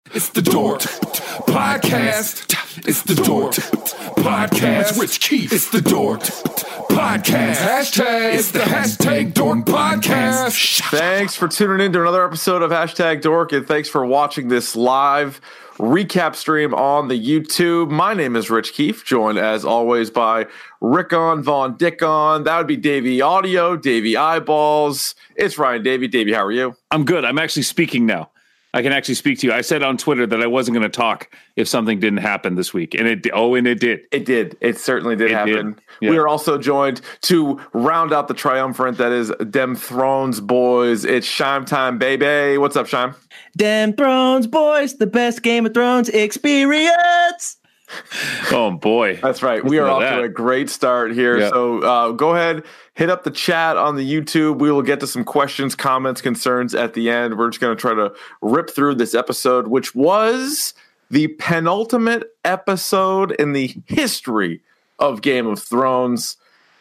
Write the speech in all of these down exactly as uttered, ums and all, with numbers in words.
It's the Dork Podcast. It's the Dork Podcast. Rich Keefe. It's the Dork Podcast. Hashtag. It's the hashtag Dork Podcast. Thanks for tuning in to another episode of Hashtag Dork, and thanks for watching this live recap stream on the YouTube. My name is Rich Keefe, joined as always by Rickon Von Dickon. That would be Davey Audio, Davey Eyeballs. It's Ryan Davey. Davey, how are you? I'm good. I'm actually speaking now. I can actually speak to you. I said on Twitter that I wasn't going to talk if something didn't happen this week. And it, oh, and it did. It did. It certainly did it happen. Did. Yeah. We are also joined to round out the triumvirate that is Dem Thrones boys. It's Shime time, baby. What's up, Shime? Dem Thrones boys, the best Game of Thrones experience. Oh, boy. That's right. We are off that. to a great start here. Yeah. So uh, go ahead, hit up the chat on the YouTube. We will get to some questions, comments, concerns at the end. We're just going to try to rip through this episode, which was the penultimate episode in the history of Game of Thrones.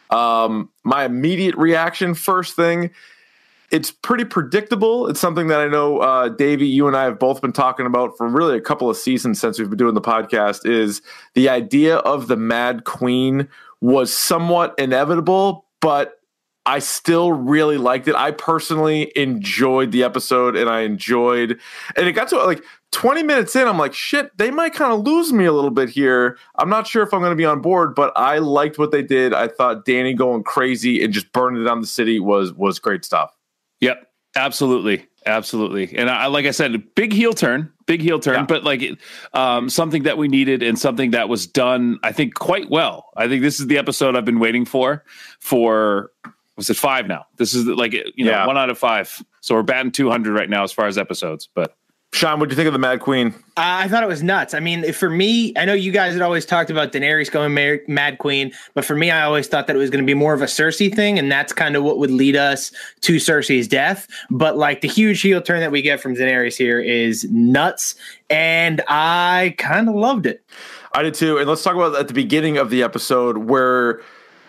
Um, my immediate reaction, first thing, it's pretty predictable. It's something that I know, uh, Davey, you and I have both been talking about for really a couple of seasons since we've been doing the podcast, is the idea of the Mad Queen was somewhat inevitable, but I still really liked it. I personally enjoyed the episode, and I enjoyed, and it got to like twenty minutes in, I'm like, shit, they might kind of lose me a little bit here. I'm not sure if I'm going to be on board, but I liked what they did. I thought Dany going crazy and just burning down the city was was great stuff. Yep, absolutely, absolutely. And I, like I said, big heel turn, big heel turn, yeah. but like um, something that we needed and something that was done, I think, quite well. I think this is the episode I've been waiting for, for, was it five now? This is like, you know, yeah. one out of five. So we're batting two hundred right now as far as episodes, but. Sean, what do you think of the Mad Queen? Uh, I thought it was nuts. I mean, for me, I know you guys had always talked about Daenerys going Mar- Mad Queen, but for me, I always thought that it was going to be more of a Cersei thing, and that's kind of what would lead us to Cersei's death. But like the huge heel turn that we get from Daenerys here is nuts, and I kind of loved it. I did too. And let's talk about at the beginning of the episode where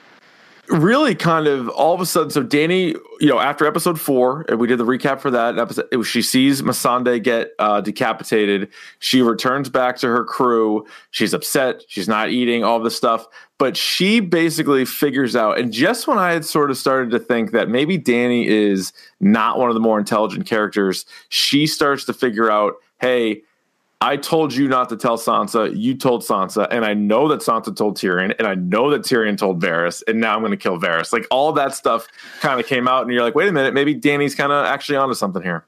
really kind of all of a sudden, so Dany, you know, after episode four, and we did the recap for that episode, it was, she sees Missandei get uh, decapitated. She returns back to her crew. She's upset. She's not eating, all this stuff. But she basically figures out, and just when I had sort of started to think that maybe Dany is not one of the more intelligent characters, she starts to figure out, hey, I told you not to tell Sansa. You told Sansa, and I know that Sansa told Tyrion, and I know that Tyrion told Varys, and now I'm going to kill Varys. Like all that stuff kind of came out, and you're like, wait a minute, maybe Dany's kind of actually onto something here.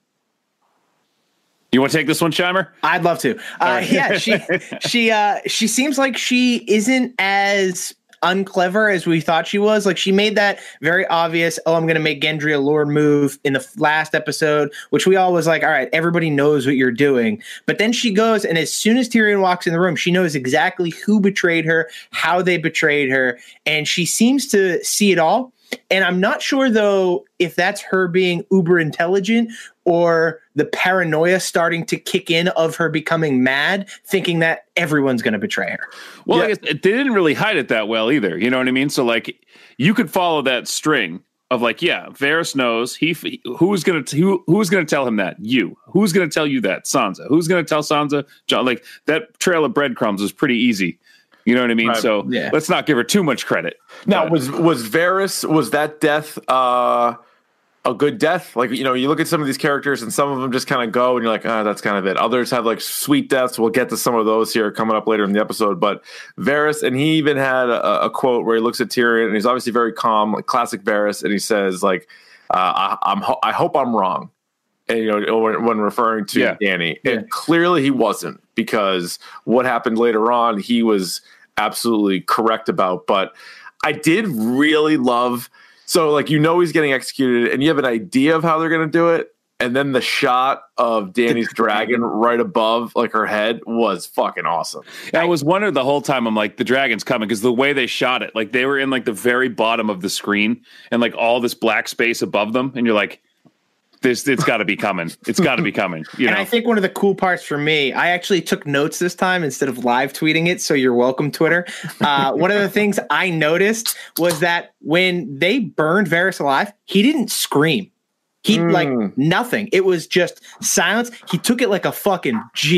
You want to take this one, Shimer? I'd love to. Uh, yeah, she she uh, she seems like she isn't as unclever as we thought she was. Like she made that very obvious, oh, I'm going to make Gendry a Lord move in the last episode, which we all was like, all right, everybody knows what you're doing. But then she goes, and as soon as Tyrion walks in the room, she knows exactly who betrayed her, how they betrayed her, and she seems to see it all. And I'm not sure, though, if that's her being uber intelligent or the paranoia starting to kick in of her becoming mad, thinking that everyone's going to betray her. Well, yeah. I guess they didn't really hide it that well either. You know what I mean? So, like, you could follow that string of, like, yeah, Varys knows. He who's going to who who's going to tell him that? You. Who's going to tell you that? Sansa. Who's going to tell Sansa? John. Like that trail of breadcrumbs was pretty easy. You know what I mean? Right. So yeah. Let's not give her too much credit. Now, but. was was Varys, was that death uh, a good death? Like, you know, you look at some of these characters and some of them just kind of go and you're like, ah, oh, that's kind of it. Others have like sweet deaths. We'll get to some of those here coming up later in the episode. But Varys, and he even had a, a quote where he looks at Tyrion and he's obviously very calm, like classic Varys. And he says like, uh, I, I'm, ho- I hope I'm wrong. And, you know, when, when referring to yeah. Dany, yeah. and clearly he wasn't, because what happened later on, he was absolutely correct about. But I did really love, so like, you know, he's getting executed and you have an idea of how they're going to do it. And then the shot of Dany's dragon right above like her head was fucking awesome. I was wondering the whole time, I'm like, the dragon's coming, because the way they shot it, like they were in like the very bottom of the screen and like all this black space above them. And you're like, This it's got to be coming. It's got to be coming. You and know? I think one of the cool parts for me, I actually took notes this time instead of live tweeting it. So you're welcome, Twitter. Uh, one of the things I noticed was that when they burned Varys alive, he didn't scream. He mm. like nothing. It was just silence. He took it like a fucking G.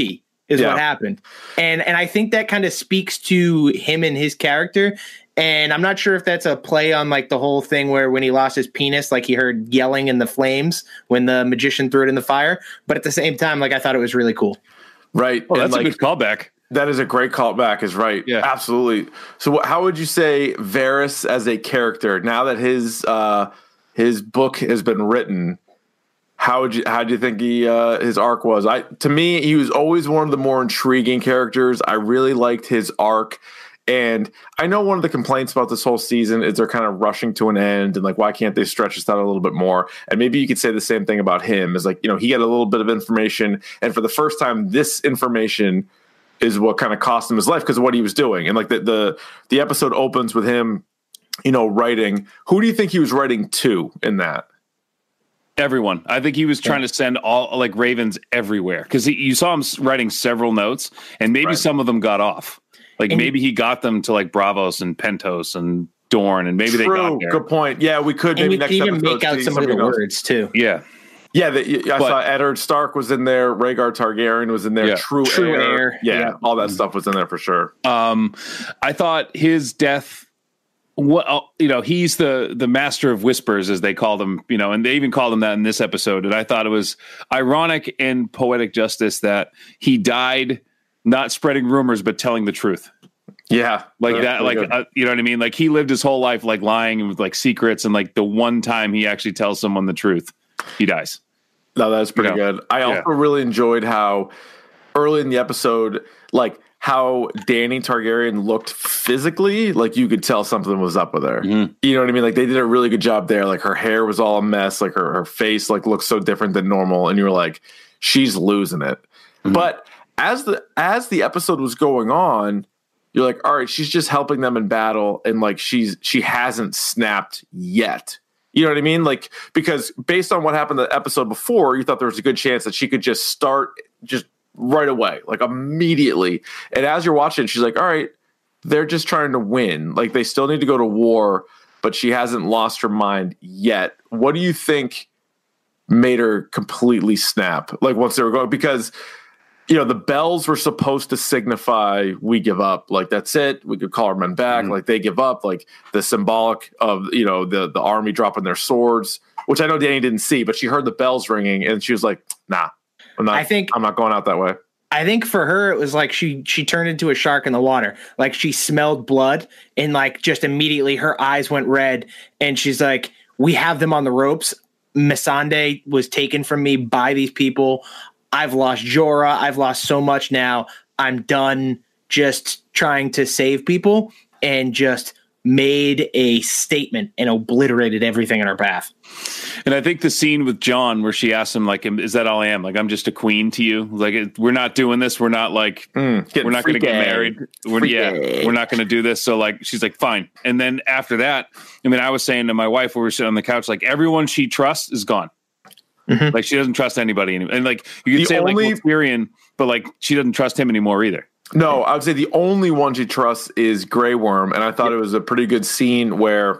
is Yeah. what happened. And and I think that kind of speaks to him and his character. And I'm not sure if that's a play on like the whole thing where when he lost his penis, like he heard yelling in the flames when the magician threw it in the fire. But at the same time, like I thought it was really cool. Right. Oh, And, that's like, a good callback. that is a great callback, is right. Yeah. Absolutely. So what, how would you say Varys as a character, now that his uh, his book has been written, how would you how do you think he uh, his arc was? I to me, he was always one of the more intriguing characters. I really liked his arc. And I know one of the complaints about this whole season is they're kind of rushing to an end and like, why can't they stretch this out a little bit more? And maybe you could say the same thing about him, is like, you know, he had a little bit of information. And for the first time, this information is what kind of cost him his life because of what he was doing. And like the, the, the episode opens with him, you know, writing. Who do you think he was writing to in that? Everyone. I think he was trying to send all like ravens everywhere because you saw him s- writing several notes and maybe Right. some of them got off. Like And- maybe he got them to like Bravos and Pentos and Dorne and maybe they got True. there. Good point. Yeah, we could And maybe you next can even episode make out see some of the something else. words too. Yeah. Yeah, the, I But- saw Eddard Stark was in there. Rhaegar Targaryen was in there. Yeah. True, True Heir. Heir. Yeah, Yeah. all that stuff was in there for sure. Um, I thought his death, what uh, you know, he's the the master of whispers, as they called him, you know, and they even called him that in this episode. And I thought it was ironic and poetic justice that he died not spreading rumors but telling the truth, Yeah, like that's that, really like good. uh, you know what I mean. Like he lived his whole life like lying with like secrets, and like the one time he actually tells someone the truth, he dies. No, that's pretty You know, good. I also yeah. really enjoyed how early in the episode, like how Dany Targaryen looked physically, like you could tell something was up with her. Mhm. You know what I mean? Like they did a really good job there. Like her hair was all a mess. Like her, her face like looked so different than normal. And you were like, she's losing it. Mhm. But as the as the episode was going on, you're like, all right, she's just helping them in battle, and like she's she hasn't snapped yet. You know what I mean? Like, because based on what happened the episode before, you thought there was a good chance that she could just start just right away, like immediately. And as you're watching, she's like, all right, they're just trying to win. Like they still need to go to war, but she hasn't lost her mind yet. What do you think made her completely snap? Like once they were going, because you know, the bells were supposed to signify we give up. Like, that's it. We could call our men back. Mm-hmm. Like, they give up. Like, the symbolic of, you know, the, the army dropping their swords, which I know Dany didn't see, but she heard the bells ringing and she was like, nah, I'm not, I think- I'm not going out that way. I think for her it was like she she turned into a shark in the water. Like she smelled blood and like just immediately her eyes went red and she's like, we have them on the ropes. Missandei was taken from me by these people. I've lost Jorah. I've lost so much now. I'm done just trying to save people, and just made a statement and obliterated everything in her path. And I think the scene with John where she asks him, like, is that all I am? Like, I'm just a queen to you. Like, it, we're not doing this. We're not like, Mm, getting we're not going to freaky. get married. We're, yeah, Freaky. we're not going to do this. So like, she's like, fine. And then after that, I mean, I was saying to my wife, when we were sitting on the couch, like everyone she trusts is gone. Mhm. Like she doesn't trust anybody anymore. And like, you could The say only- like with Tyrion, but like she doesn't trust him anymore either. No, I would say the only one she trusts is Grey Worm, and I thought it was a pretty good scene where,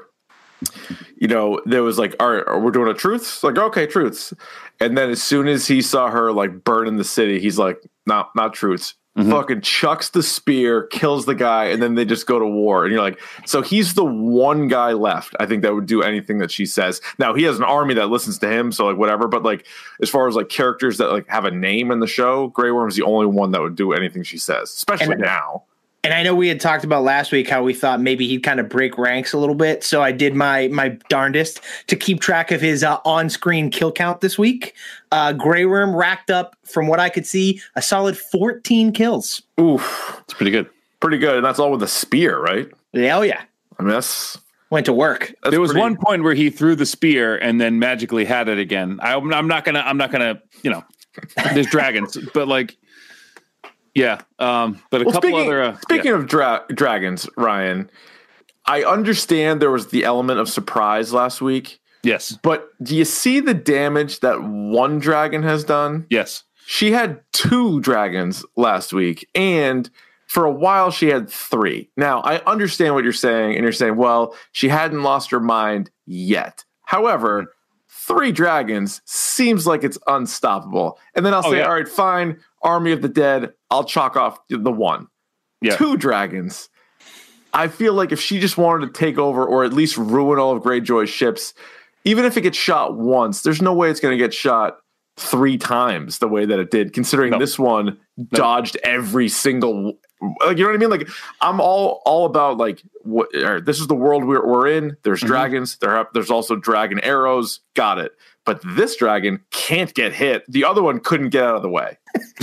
you know, there was like, all right, we're doing a truths, like okay, truths, and then as soon as he saw her like burning the city, he's like, not not truths. Mhm. Fucking chucks the spear, kills the guy, and then they just go to war. And you're like, so he's the one guy left, I think, that would do anything that she says. Now he has an army that listens to him, so like whatever. But like as far as like characters that like have a name in the show, Grey Worm's the only one that would do anything she says, especially And- now. And I know we had talked about last week how we thought maybe he'd kind of break ranks a little bit. So I did my my darndest to keep track of his uh, on-screen kill count this week. Uh, Grey Worm racked up, from what I could see, a solid fourteen kills. Oof, It's pretty good. pretty good, and that's all with a spear, right? Yeah, oh yeah. I mean, that's, Went to work. that's There was pretty- one point where he threw the spear and then magically had it again. I, I'm not gonna. I'm not gonna. You know, there's dragons, but like, yeah. Um, but a Well, couple speaking, other. Uh, speaking yeah. of dra- dragons, Ryan, I understand there was the element of surprise last week, yes, but do you see the damage that one dragon has done? yes. She had two dragons last week, and for a while she had three. Now, I understand what you're saying, and you're saying, well, she hadn't lost her mind yet. However, three dragons seems like it's unstoppable. And then I'll Oh, say, yeah. all right, fine. Army of the Dead, I'll chalk off the one. Yeah. Two dragons. I feel like if she just wanted to take over or at least ruin all of Greyjoy's ships, even if it gets shot once, there's no way it's going to get shot three times the way that it did, considering no. this one no. dodged every single, like, you know what I mean? Like, I'm all all about, like, what, this is the world we're, we're in. There's mm-hmm. dragons. There are, there's also dragon arrows. Got it. But this dragon can't get hit. The other one couldn't get out of the way.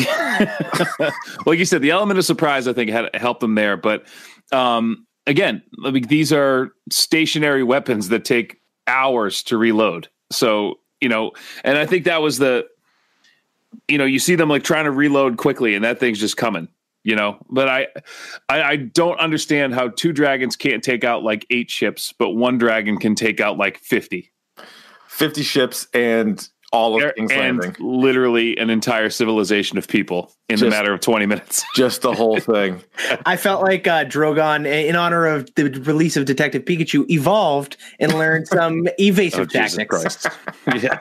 Like you said, the element of surprise, I think, had helped them there. But um, again, I mean, these are stationary weapons that take hours to reload. So, you know, and I think that was the, you know, you see them like trying to reload quickly and that thing's just coming, you know, but I, I, I don't understand how two dragons can't take out like eight ships, but one dragon can take out like fifty. fifty ships and all of King's and Landing. Literally an entire civilization of people in just, a matter of twenty minutes. Just the whole thing. I felt like uh, Drogon, in honor of the release of Detective Pikachu, evolved and learned some evasive oh, tactics. Yeah.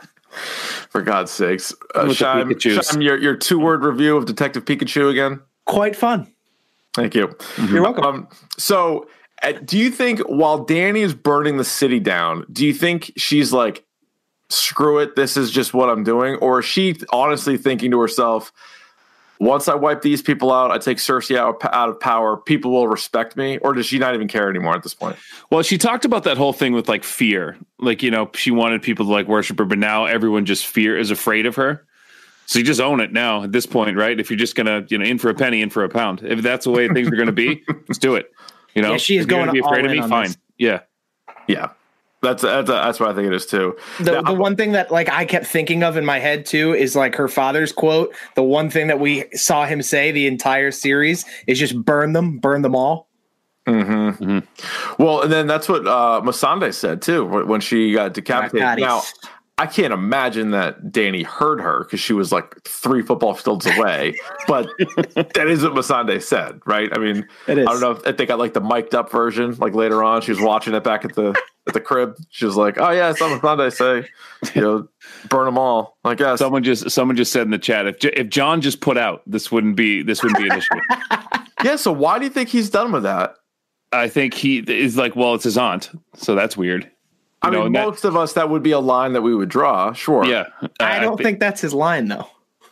For God's sakes. Uh, Shime, Shime, your, your two-word review of Detective Pikachu again? Quite fun. Thank you. Mm-hmm. You're welcome. Um, so, uh, do you think while Dany is burning the city down, do you think she's like, screw it, this is just what I'm doing? Or is she honestly thinking to herself, once I wipe these people out, I take Cersei out, out of power, people will respect me? Or does she not even care anymore at this point? Well, she talked about that whole thing with like fear. Like, you know, she wanted people to like worship her, but now everyone just fear is afraid of her. So you just own it now at this point, right? If you're just going to, you know, in for a penny, in for a pound. If that's the way things are going to be, let's do it. You know, yeah, she is going to be afraid of me. Fine. This. Yeah. Yeah. That's that's that's what I think it is too. The now, the one thing that like I kept thinking of in my head too is like her father's quote. The one thing that we saw him say the entire series is just burn them, burn them all. Mm-hmm. Mm-hmm. Well, and then that's what uh, Missandei said too when she got decapitated. Now, I can't imagine that Dany heard her because she was like three football fields away. But that is what Missandei said, right? I mean, it is. I don't know if, if they got like the mic'd up version. Like later on, she was watching it back at the at the crib. She was like, "Oh yeah, I saw Missandei say, you know, burn them all." I guess someone just someone just said in the chat, if if Jon just put out, this wouldn't be this wouldn't be an issue. Yeah. So why do you think he's done with that? I think he is like, well, it's his aunt, so that's weird. You I mean, know, most that, of us, that would be a line that we would draw. Sure. Yeah. I don't I think, think that's his line, though.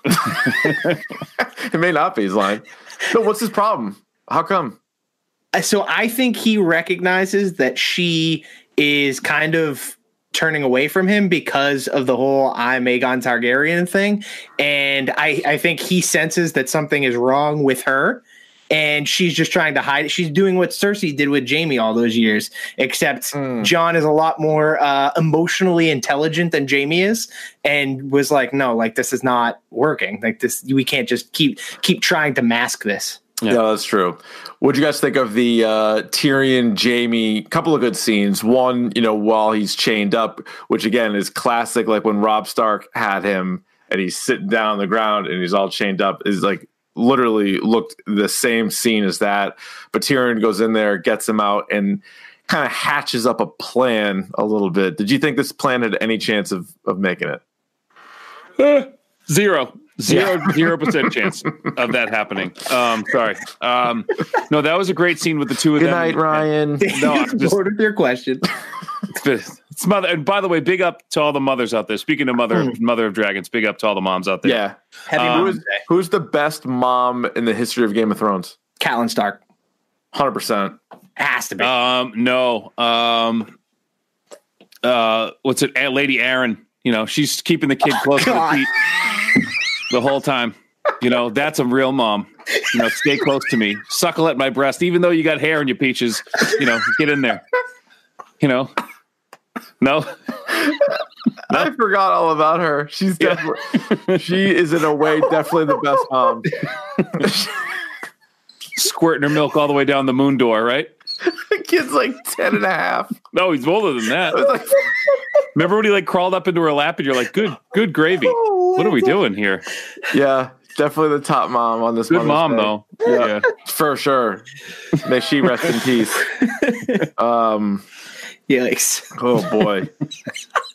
It may not be his line. So what's his problem? How come? So I think he recognizes that she is kind of turning away from him because of the whole I'm Aegon Targaryen thing. And I, I think he senses that something is wrong with her. And she's just trying to hide it. She's doing what Cersei did with Jaime all those years, except mm. Jon is a lot more uh, emotionally intelligent than Jaime is, and was like, "No, like this is not working. Like this, we can't just keep keep trying to mask this." Yeah, yeah that's true. What do you guys think of the uh, Tyrion Jaime? Couple of good scenes. One, you know, while he's chained up, which again is classic, like when Robb Stark had him and he's sitting down on the ground and he's all chained up. Is like. Literally looked the same scene as that, but Tyrion goes in there, gets him out, and kind of hatches up a plan a little bit. Did you think this plan had any chance of of making it? Uh, zero, zero, yeah. zero percent chance of that happening. Um, sorry, um, no, that was a great scene with the two of Good them. Good night, Ryan. No, I'm just bored with your question. It's mother, and by the way, big up to all the mothers out there. Speaking of mother, mm. mother of dragons, big up to all the moms out there. Yeah, um, who's, who's the best mom in the history of Game of Thrones? Catelyn Stark, hundred percent. Has to be. Um, no. Um, uh, what's it? Lady Aaron. You know, she's keeping the kid close oh, to the feet the whole time. You know, that's a real mom. You know, stay close to me, suckle at my breast, even though you got hair in your peaches. You know, get in there. You know. No. I forgot all about her. She's definitely yeah. she is in a way definitely the best mom. Squirting her milk all the way down the moon door, right? The kid's like ten and a half. No, he's older than that. Like, remember when he like crawled up into her lap and you're like, good, good gravy. Oh, what are we doing here? Yeah, definitely the top mom on this. Good mom, day. Though. Yeah, yeah, for sure. May she rest in peace. Um Yikes. Oh boy.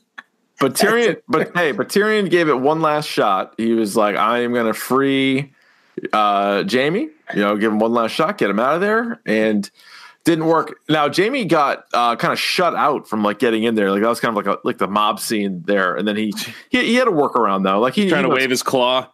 But Tyrion but hey, but Tyrion gave it one last shot. He was like, I am gonna free uh, Jamie, you know, give him one last shot, get him out of there, and didn't work. Now Jamie got uh, kind of shut out from like getting in there. Like that was kind of like a, like the mob scene there, and then he he, he had a workaround though. Like he trying he to was, wave his claw.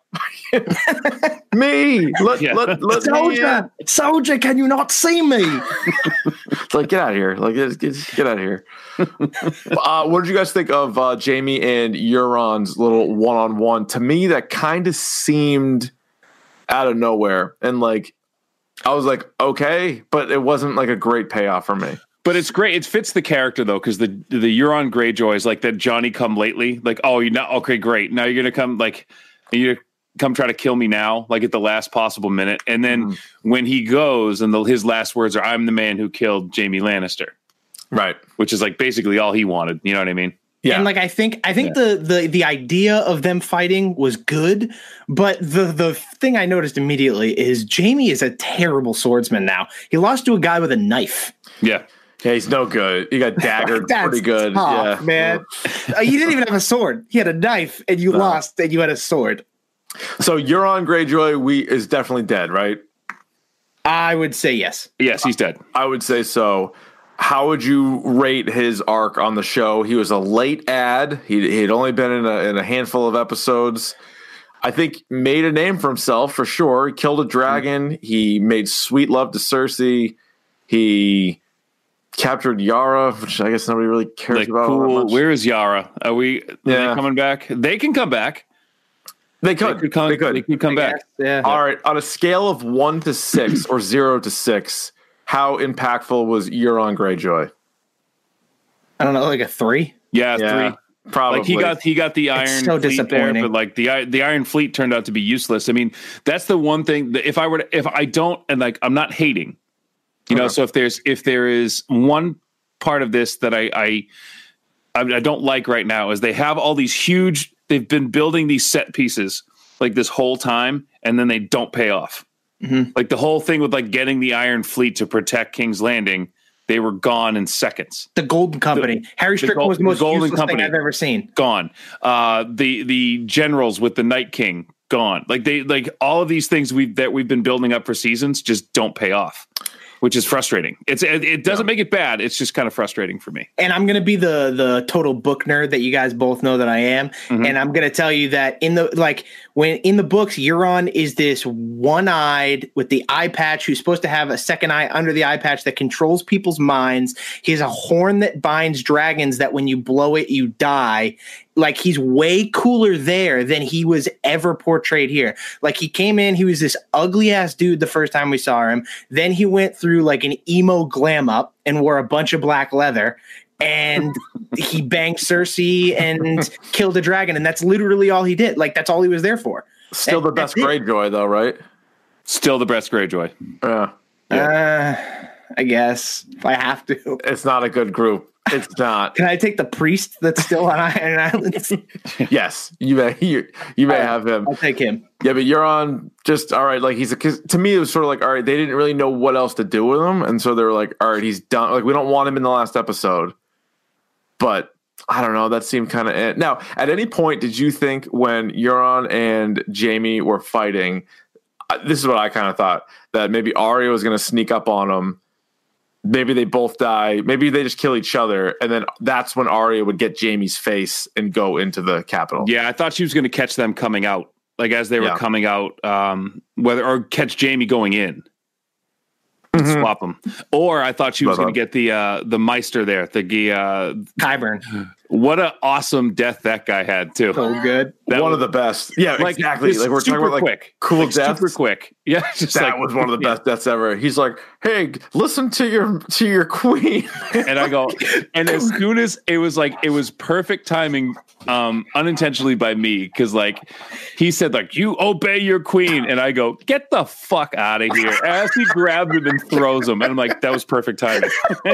me, let Yeah. let, let Soldier, me soldier, can you not see me? It's like get out of here. Like get, get, get out of here. uh, what did you guys think of uh, Jamie and Euron's little one on one? To me, that kind of seemed out of nowhere, and like. I was like, okay, but it wasn't like a great payoff for me. But it's great. It fits the character though, because the the Euron Greyjoy is like that Johnny come lately. Like, oh, you're not okay, great. Now you're gonna come like you come try to kill me now, like at the last possible minute. And then mm. when he goes, and the, his last words are, "I'm the man who killed Jaime Lannister," right? Which is like basically all he wanted. You know what I mean? Yeah. And like I think I think yeah. the the the idea of them fighting was good, but the the thing I noticed immediately is Jamie is a terrible swordsman now. He lost to a guy with a knife. Yeah. Yeah, he's no good. He got daggered pretty good. Tough, yeah, man. uh, you didn't even have a sword. He had a knife, and you no. lost, and you had a sword. So Euron Greyjoy, we is definitely dead, right? I would say yes. Yes, he's dead. I would say so. How would you rate his arc on the show? He was a late ad. He he'd only been in a, in a handful of episodes. I think made a name for himself for sure. He killed a dragon. Mm-hmm. He made sweet love to Cersei. He captured Yara, which I guess nobody really cares like, about. Cool. Where is Yara? Are we are yeah. they coming back? They can come back. They could. They could come, they could. They could come I back. Guess, yeah. All right. On a scale of one to six or zero to six, how impactful was Euron Greyjoy? I don't know, like a three. Yeah, yeah, three. Probably. Like he got he got the Iron it's so Fleet there, disappointing. but like the the Iron Fleet turned out to be useless. I mean, that's the one thing that if I were to, if I don't and like I'm not hating, you know. Okay. So if there's if there is one part of this that I I I don't like right now is they have all these huge. They've been building these set pieces like this whole time, and then they don't pay off. Mm-hmm. Like the whole thing with like getting the Iron Fleet to protect King's Landing, they were gone in seconds. The Golden Company. The, Harry the Strickland Gold, was the most Golden useless Company thing I've ever seen. Gone. Uh, the the generals with the Night King gone. Like they like all of these things we that we've been building up for seasons just don't pay off, which is frustrating. It's it, it doesn't yeah. make it bad. It's just kind of frustrating for me. And I'm gonna be the the total book nerd that you guys both know that I am, mm-hmm. and I'm gonna tell you that in the like when in the books, Euron is this one-eyed with the eye patch who's supposed to have a second eye under the eye patch that controls people's minds. He has a horn that binds dragons that when you blow it, you die. Like he's way cooler there than he was ever portrayed here. Like he came in, he was this ugly ass dude the first time we saw him. Then he went through like an emo glam up and wore a bunch of black leather. And he banged Cersei and killed a dragon. And that's literally all he did. Like that's all he was there for. Still and, the best Greyjoy though, right? Still the best Greyjoy. Yeah. yeah. Uh, I guess if I have to. It's not a good group. It's not. Can I take the priest that's still on Iron Islands? Yes, you may. You, you may right, have him. I'll take him. Yeah, but you're on just all right. Like he's a, cause to me, it was sort of like all right. They didn't really know what else to do with him, and so they were like, all right, he's done. Like we don't want him in the last episode. But I don't know. That seemed kind of now. At any point, did you think when Euron and Jamie were fighting? This is what I kind of thought that maybe Arya was going to sneak up on him. Maybe they both die. Maybe they just kill each other, and then that's when Arya would get Jaime's face and go into the capital. Yeah, I thought she was going to catch them coming out, like as they were yeah. coming out, um, whether or catch Jaime going in, mm-hmm. swap them. Or I thought she was going to get the uh, the Meister there, the uh, Qyburn. What an awesome death that guy had too. So good. That one was, of the best. Yeah, like, exactly. Like we're talking about like quick. cool like, deaths. Super quick. Yeah, just that like, was one of the best yeah. deaths ever. He's like, "Hey, listen to your to your queen." And I go, and as soon as it was like it was perfect timing, um, unintentionally by me, because like he said, like, "You obey your queen," and I go, "Get the fuck out of here!" As he grabs him and throws him, and I'm like, "That was perfect timing."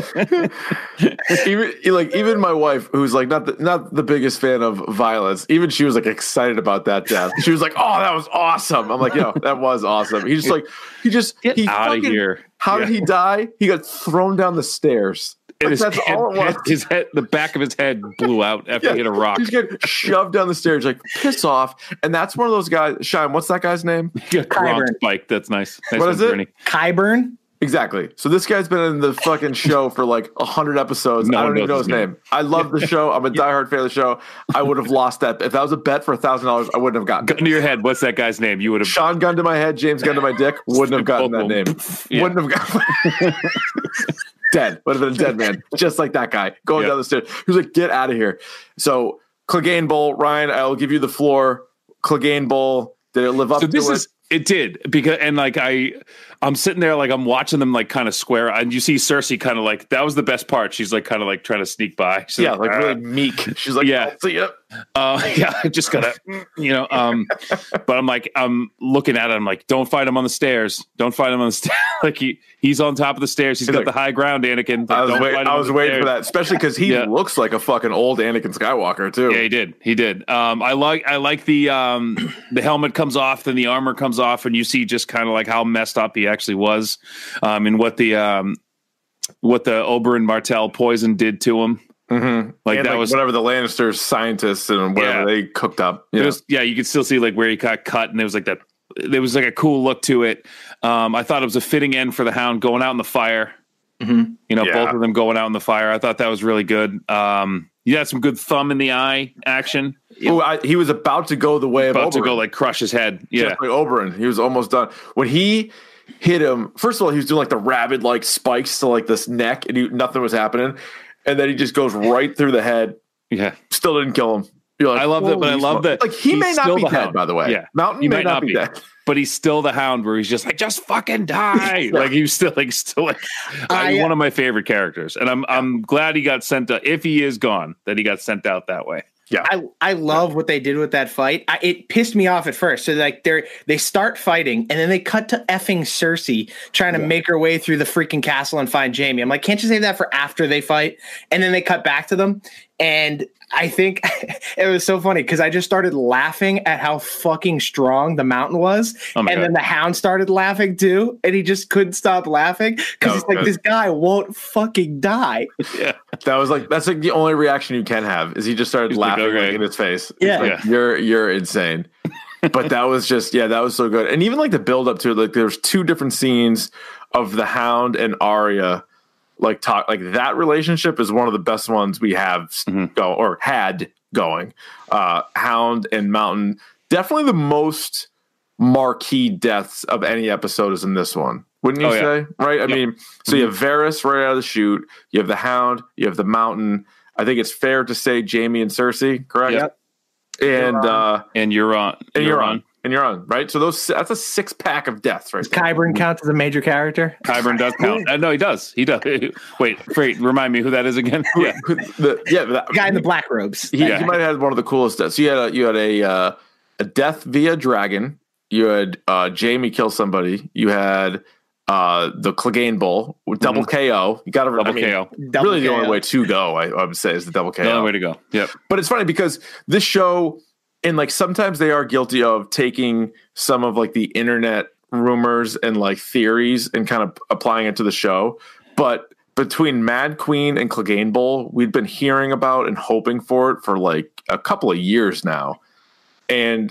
even like even my wife, who's like not the, not the biggest fan of violence, even she was like excited about that death. She was like, "Oh, that was awesome!" I'm like, "Yo, that was awesome." He just like he just get he out fucking, of here. How yeah. did he die? He got thrown down the stairs. And his, that's head, all it was. head- his head, the back of his head blew out after he hit a rock. He's getting shoved down the stairs, like piss off. And that's one of those guys. Shine, what's that guy's name? Yeah, Gronk Kyburn. spike. That's nice. nice What one, is it? Bernie. Kyburn. Exactly. So this guy's been in the fucking show for like a hundred episodes. No I one don't even know knows his his name. name. I love the show. I'm a diehard fan of the show. I would have lost that if that was a bet for a thousand dollars. I wouldn't have gotten Gun it. to your head. What's that guy's name? You would have. Sean gun to my head, James gun to my dick. Wouldn't have gotten that name. Yeah. Wouldn't have gotten dead. Would have been a dead man, just like that guy going Yep. down the stairs. He was like, "Get out of here." So Clegane Bowl, Ryan, I'll give you the floor. Clegane Bowl. Did it live up So to this it? is it did because and like I I'm sitting there like I'm watching them like kind of square and you see Cersei kind of like that was the best part. She's like kind of like trying to sneak by. She's yeah, like "Ah." really meek. She's like, Yeah. "I'll see ya." Uh, yeah, I just gotta, you know. Um, but I'm like, I'm looking at it. I'm like, don't fight him on the stairs. Don't fight him on the stairs. Like he, he's on top of the stairs. He's He's got like- the high ground, Anakin. I was, Don't wait, fight him I on was the waiting for stairs. that, especially because he Yeah. looks like a fucking old Anakin Skywalker too. Yeah, he did. He did. Um, I like, I like the um, the helmet comes off, then the armor comes off, and you see just kind of like how messed up he actually was, um, and what the um, what the Oberyn Martell poison did to him. Mm-hmm. Like And that like was whatever the Lannisters scientists and whatever Yeah. they cooked up. It Yeah. was, yeah, you could still see like where he got cut, and there was like that. There was like a cool look to it. Um, I thought it was a fitting end for the Hound going out in the fire. Mm-hmm. You know, Yeah. both of them going out in the fire. I thought that was really good. Um, you had some good thumb in the eye action. Ooh, I, he was about to go the way of About Oberyn. to go like crush his head. Yeah, Just like Oberyn. He was almost done. When he hit him, first of all, he was doing like the rabid like spikes to like this neck, and he, nothing was happening. And then he just goes right through the head. yeah. Still didn't kill him. You're like, I love that, but I holy love smoke. that Like he he's may not still be the dead, Hound. by the way. Yeah. Mountain He may might not not be be. dead. But he's still the Hound, where he's just like, just fucking die. Like he was still like, still like, I- one of my favorite characters, and I'm I'm glad he got sent out. If he is gone, that he got sent out that way. I, I love what they did with that fight. I, it pissed me off at first. So like they're they start fighting and then they cut to effing Cersei trying to make her way through the freaking castle and find Jaime. I'm like, can't you save that for after they fight? And then they cut back to them. And I think it was so funny because I just started laughing at how fucking strong the Mountain was. Oh my and God. then the Hound started laughing too. And he just couldn't stop laughing because That he's was like, good. this guy won't fucking die. Yeah, That was like that's like the only reaction you can have is he just started He's like, laughing like, okay. in his face. It's Yeah. like, Yeah. you're you're insane. But that was just yeah, that was so good. And even like the build up to it, like there's two different scenes of the Hound and Arya. Like talk like that relationship is one of the best ones we have Mm-hmm. go or had going. Uh Hound and Mountain, definitely the most marquee deaths of any episode is in this one. Wouldn't you Oh, yeah. say? Right? I Yep. mean, so you have Varys right out of the chute, you have the Hound, you have the Mountain. I think it's fair to say Jaime and Cersei, correct? Yep. And uh and you're on. and you're on. And you're on, right? So those that's a six pack of deaths right there. Kyburn counts as a major character. Kyburn does count. Uh, no, he does. He does. Wait, wait. Remind me who that is again. Yeah, The, yeah, that, The guy in the black robes. he, Yeah. he might have had one of the coolest deaths. You had a, you had a uh, a death via dragon. You had uh, Jaime kill somebody. You had uh, the Clegane Bowl with double Mhm. K O. You got to double I mean, K O. Double Really, the K O. only way to go, I, I would say, is the double K O. The only way to go. Yep. But it's funny because this show, and like sometimes they are guilty of taking some of like the internet rumors and like theories and kind of applying it to the show. But between Mad Queen and Clegane Bowl, we'd been hearing about and hoping for it for like a couple of years now. And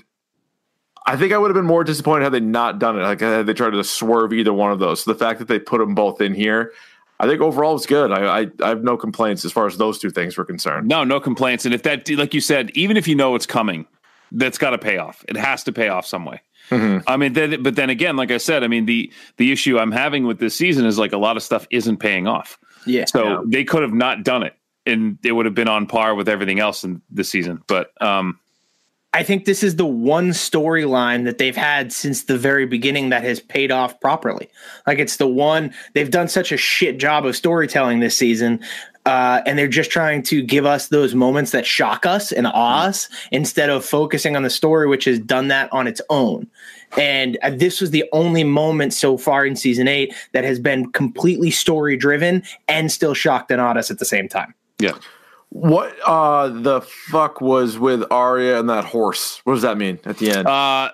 I think I would have been more disappointed had they not done it. Like had they tried to swerve either one of those. So the fact that they put them both in here, I think overall was good. I, I I have no complaints as far as those two things were concerned. No, no complaints. And if that, like you said, even if you know it's coming, that's got to pay off. It has to pay off some way. Mm-hmm. I mean, then, but then again, like I said, I mean, the the issue I'm having with this season is like a lot of stuff isn't paying off. Yeah. So Yeah. they could have not done it, and it would have been on par with everything else in this season. But um, I think this is the one storyline that they've had since the very beginning that has paid off properly. Like it's the one they've done such a shit job of storytelling this season. Uh, and they're just trying to give us those moments that shock us and awe us instead of focusing on the story, which has done that on its own. And uh, this was the only moment so far in season eight that has been completely story driven and still shocked and awed us at the same time. yeah, What uh the fuck was with Arya and that horse? What does that mean at the end? uh,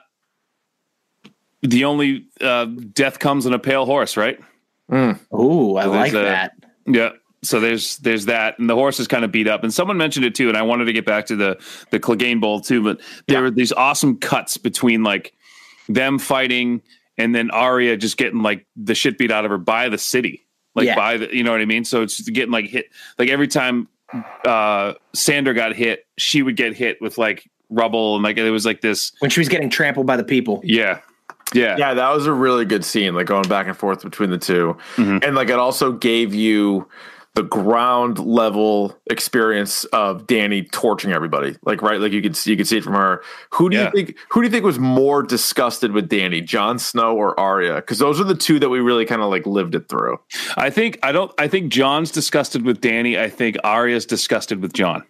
the only uh, death comes in a pale horse, right? Oh, I So like there's a- that. Yeah. So there's there's that, and the horse is kind of beat up. And someone mentioned it too, and I wanted to get back to the the Clegane Bowl too. But there yeah. were these awesome cuts between like them fighting and then Arya just getting like the shit beat out of her by the city, like yeah. by the, you know what I mean? So it's getting like hit, like every time uh, Sandor got hit, she would get hit with like rubble, and like it was like this when she was getting trampled by the people. Yeah. Yeah. Yeah, that was a really good scene, like going back and forth between the two. Mm-hmm. And like it also gave you the ground level experience of Dany torching everybody. Like, right, like you could see you could see it from her. Who do yeah. you think who do you think was more disgusted with Dany, Jon Snow or Arya? Because those are the two that we really kind of like lived it through. I think I don't I think Jon's disgusted with Dany. I think Arya's disgusted with Jon.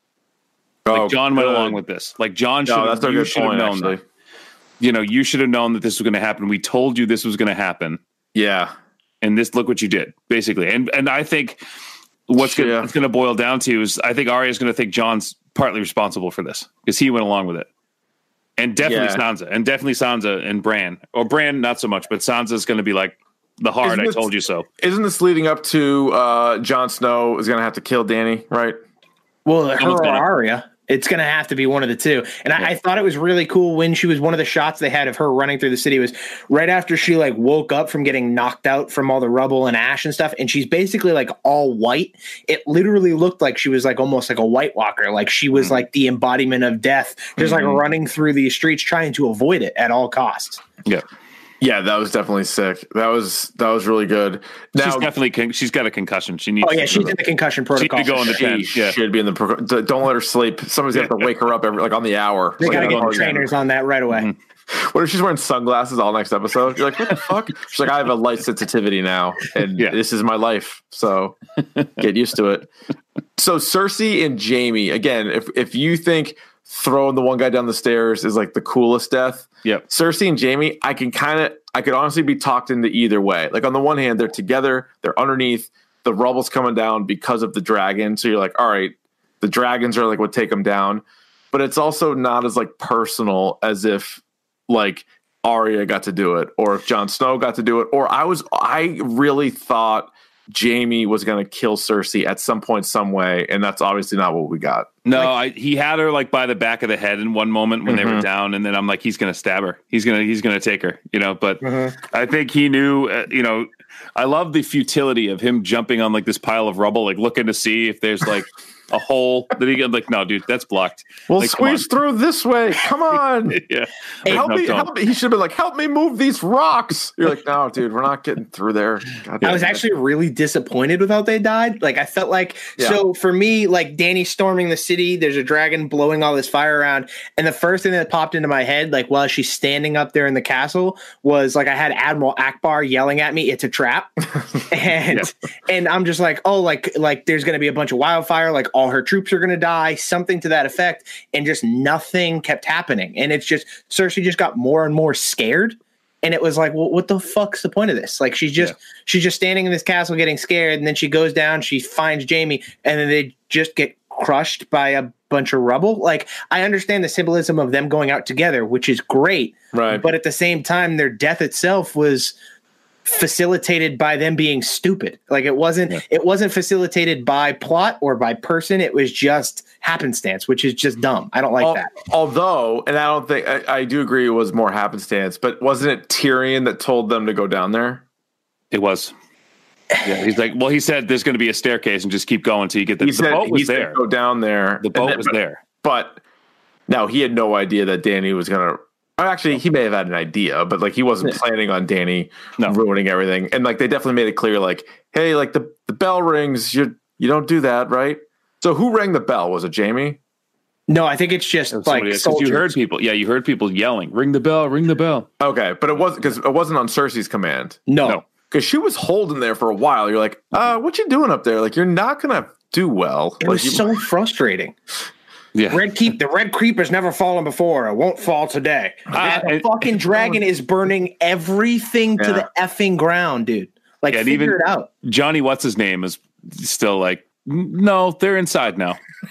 Like oh, Jon went good. along with this. Like Jon should no, have known actually. that. You know, you should have known that this was going to happen. We told you this was going to happen. Yeah. And this, look what you did, basically. And and I think what's yeah. going to boil down to is I think Arya is going to think Jon's partly responsible for this because he went along with it. And definitely yeah. Sansa. And definitely Sansa and Bran. Or Bran, not so much, but Sansa's going to be like, the hard, isn't I this, told you so. Isn't this leading up to uh, Jon Snow is going to have to kill Dany, right? Well, her or Arya. It's going to have to be one of the two. And I, I thought it was really cool when she was one of the shots they had of her running through the city was right after she like woke up from getting knocked out from all the rubble and ash and stuff. And she's basically like all white. It literally looked like she was like almost like a White Walker. Like she was mm-hmm. like the embodiment of death, just mm-hmm. like running through these streets, trying to avoid it at all costs. Yeah. Yeah, that was definitely sick. That was that was really good. Now, she's definitely con- she's got a concussion. She needs. Oh yeah, she's in the concussion protocol. She should go in the tent. Yeah. Should be in the. Pro- don't let her sleep. Somebody's got to wake her up every like on the hour. They like, got to get the trainers on that right away. Mm-hmm. What if she's wearing sunglasses all next episode? You're like, what the fuck? She's like, I have a light sensitivity now, and yeah. this is my life. So get used to it. So Cersei and Jaime again. If if you think throwing the one guy down the stairs is like the coolest death. Yep. Cersei and Jaime, I can kind of, I could honestly be talked into either way. Like on the one hand, they're together, they're underneath, the rubble's coming down because of the dragon. So you're like, all right, the dragons are like what take them down. But it's also not as like personal as if like Arya got to do it or if Jon Snow got to do it. Or I was, I really thought Jaime was going to kill Cersei at some point, some way, and that's obviously not what we got. No, like, I, he had her like by the back of the head in one moment when mm-hmm. they were down, and then I'm like, he's going to stab her. He's gonna, he's gonna take her, you know. But mm-hmm. I think he knew, uh, you know. I love the futility of him jumping on like this pile of rubble, like looking to see if there's like a hole that he get. Like, no, dude, that's blocked. We'll like, squeeze through this way. Come on. yeah. Hey, help, no, me, help me. He should have been like, help me move these rocks. You're like, no, dude, we're not getting through there. God I was actually really disappointed with how they died. Like, I felt like, yeah. so for me, like Dany storming the city, there's a dragon blowing all this fire around. And the first thing that popped into my head, like while she's standing up there in the castle, was like I had Admiral Akbar yelling at me, it's a trap. and yeah. and I'm just like, oh, like, like there's going to be a bunch of wildfire, like all her troops are going to die, something to that effect. And just nothing kept happening. And it's just, Cersei just got more and more scared. And it was like, well, what the fuck's the point of this? Like, she's just, yeah. she's just standing in this castle getting scared. And then she goes down, she finds Jaime, and then they just get crushed by a bunch of rubble. Like, I understand the symbolism of them going out together, which is great. Right. But at the same time, their death itself was facilitated by them being stupid. Like it wasn't, yeah. it wasn't facilitated by plot or by person. It was just happenstance, which is just dumb. I don't like Al- that. Although, and I don't think, I, I do agree it was more happenstance, but wasn't it Tyrion that told them to go down there? It was. Yeah, he's like, well, he said there's going to be a staircase and just keep going until you get the, he the said, boat was he there. Said go down there. The boat then, was but, there. But now he had no idea that Dany was going to, actually, he may have had an idea, but like he wasn't planning on Dany no. ruining everything. And like they definitely made it clear, like, hey, like the, the bell rings, you you don't do that, right? So who rang the bell? Was it Jaime? No, I think it's just it like soldiers. You heard people. Yeah, you heard people yelling, "Ring the bell! Ring the bell!" Okay, but it wasn't because it wasn't on Cersei's command. No, because she was holding there for a while. You're like, uh, what you doing up there? Like, you're not gonna do well. It like, was you, so frustrating. Yeah. Red keep the red creep has never fallen before. It won't fall today. Uh, the fucking dragon is burning everything yeah. to the effing ground, dude. Like, yeah, figure even it out. Johnny, what's his name, is still like, no, they're inside now. Yeah.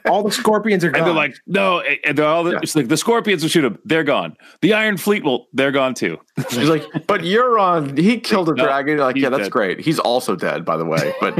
all the scorpions are gone. And they're like, no, and they're all the, Yeah. it's like the scorpions will shoot him. They're gone. The Iron Fleet will, they're gone too. She's like, but Euron, he killed a No, dragon. You're like, he's yeah, that's dead. great. He's also dead, by the way. But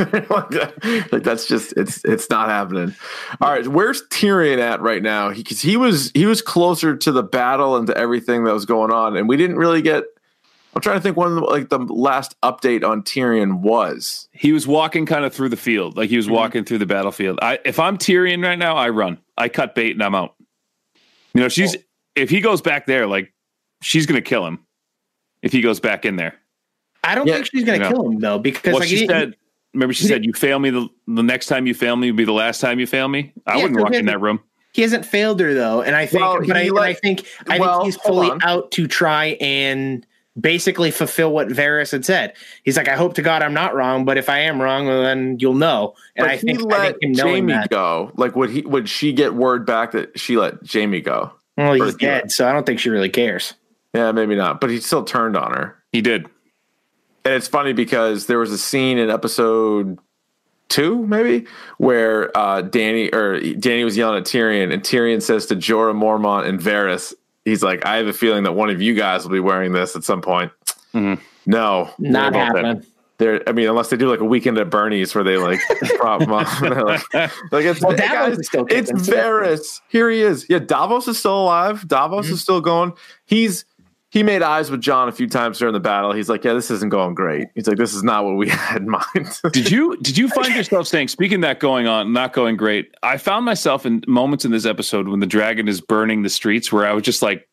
like, that's just it's it's not happening. All right, where's Tyrion at right now? Because he, he was he was closer to the battle and to everything that was going on, and we didn't really get. I'm trying to think when like the last update on Tyrion was. He was walking kind of through the field, like he was Mm-hmm. walking through the battlefield. I, if I'm Tyrion right now, I run. I cut bait and I'm out. You know, she's if he goes back there, like she's gonna kill him. If he goes back in there, I don't Yeah, think she's going to you know. kill him though, because well, like she he, said. Remember, she he said, "You fail me the, the next time you fail me will be the last time you fail me." I Yeah, wouldn't so walk in then- that room. he hasn't failed her though, and I think, Well, but I, he and let- I think, I well, think he's hold fully on. out to try and basically fulfill what Varys had said. He's like, I hope to God I'm not wrong, but if I am wrong, well, then you'll know. And But I think, he I let think him knowing Jamie that, go. Like, would he? Would she get word back that she let Jamie go? well, he's or- dead, so I don't think she really cares. Yeah, maybe not. But he still turned on her. He did. And it's funny because there was a scene in episode two, maybe, where uh, Danny or Danny was yelling at Tyrion, and Tyrion says to Jorah Mormont and Varys, he's like, "I have a feeling that one of you guys will be wearing this at some point." Mhm. No, Not they're both dead. happening. They're, I mean, unless they do like a weekend at Bernie's where they like prop them up. They're like, like it's, Well, hey, Davos guys, is still it's kicking, so that's Varys. Here he is. Yeah, Davos is still alive. Davos Mm-hmm. is still going. He's he made eyes with John a few times during the battle. He's like, yeah, this isn't going great. He's like, this is not what we had in mind. Did you did you find yourself saying, speaking of that going on, not going great? I found myself in moments in this episode when the dragon is burning the streets where I was just like,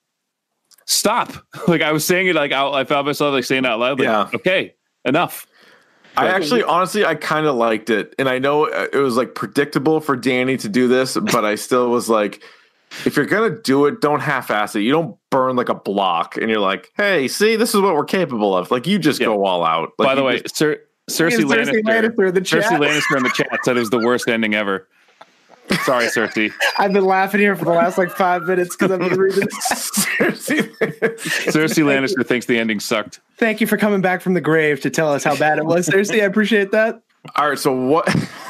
stop. Like I was saying it like out, I found myself like saying it out loud, like, Yeah. okay, enough. I actually, honestly, I kind of liked it. And I know it was like predictable for Danny to do this, but I still was like, if you're going to do it, don't half-ass it. You don't burn like a block and you're like, hey, see, this is what we're capable of. Like, you just Yeah. go all out. Like, By the you way, just- Cer- Cersei, Cersei Lannister, Lannister in the Cersei chat. Lannister in the chat said it was the worst ending ever. Sorry, Cersei. I've been laughing here for the last like five minutes because I've been reading. Seriously. Cersei Lannister thinks the ending sucked. Thank you for coming back from the grave to tell us how bad it was, Cersei. I appreciate that. All right, so what?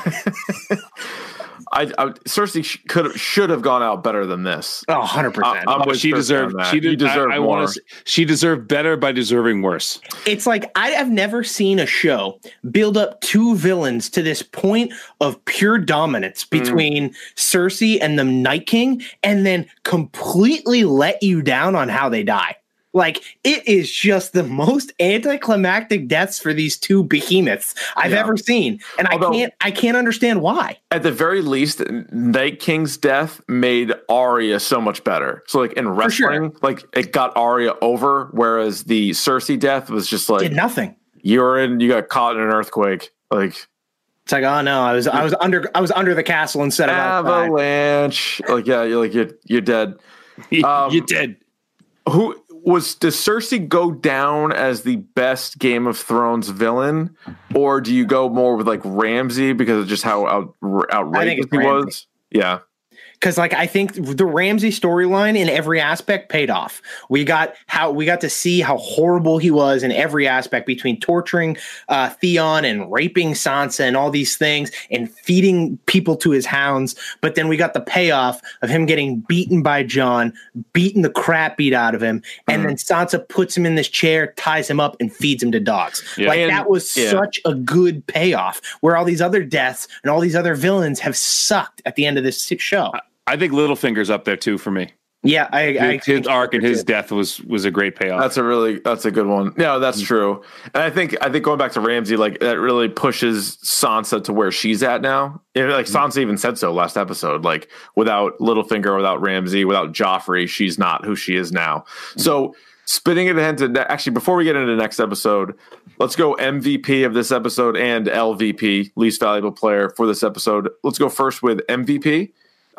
I, I Cersei sh- could should have gone out better than this. Oh, one hundred percent. I'm Oh, with she Cersei deserved. on that. She You did, deserve I, I more. want to. She deserved better by deserving worse. It's like I have never seen a show build up two villains to this point of pure dominance between Cersei and the Night King, and then completely let you down on how they die. Like it is just the most anticlimactic deaths for these two behemoths I've Yeah. ever seen, and Although- I can't I can't understand why. At the very least, Night King's death made Arya so much better. So, like in sure. wrestling, like it got Arya over, whereas the Cersei death was just like Did nothing. you're in, you got caught in an earthquake, like It's like, oh no, I was I was under I was under the castle instead of outside. avalanche. Like yeah, you're like you're you're dead. Um, you did. Who was does Cersei go down as the best Game of Thrones villain, or do you go more with like Ramsay because of just how out, outrageous it's he Ramsay. was? Yeah. Because like I think the Ramsay storyline in every aspect paid off. We got how we got to see how horrible he was in every aspect between torturing uh, Theon and raping Sansa and all these things and feeding people to his hounds. But then we got the payoff of him getting beaten by Jon, beating the crap beat out of him, and then Sansa puts him in this chair, ties him up, and feeds him to dogs. Yeah. Like And- that was yeah. such a good payoff. Where all these other deaths and all these other villains have sucked at the end of this show. I think Littlefinger's up there too for me. Yeah, I, I His, his think arc and so, his too. death was was a great payoff. That's a really that's a good one. Yeah, that's true. And I think I think going back to Ramsay, like that really pushes Sansa to where she's at now. And like Sansa even said so last episode. Like without Littlefinger, without Ramsay, without Joffrey, she's not who she is now. So spinning it ahead to ne- actually before we get into the next episode, let's go M V P of this episode and L V P, least valuable player for this episode. Let's go first with M V P.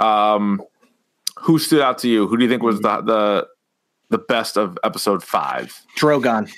Um, who stood out to you? Who do you think was the the the best of episode five? Drogon.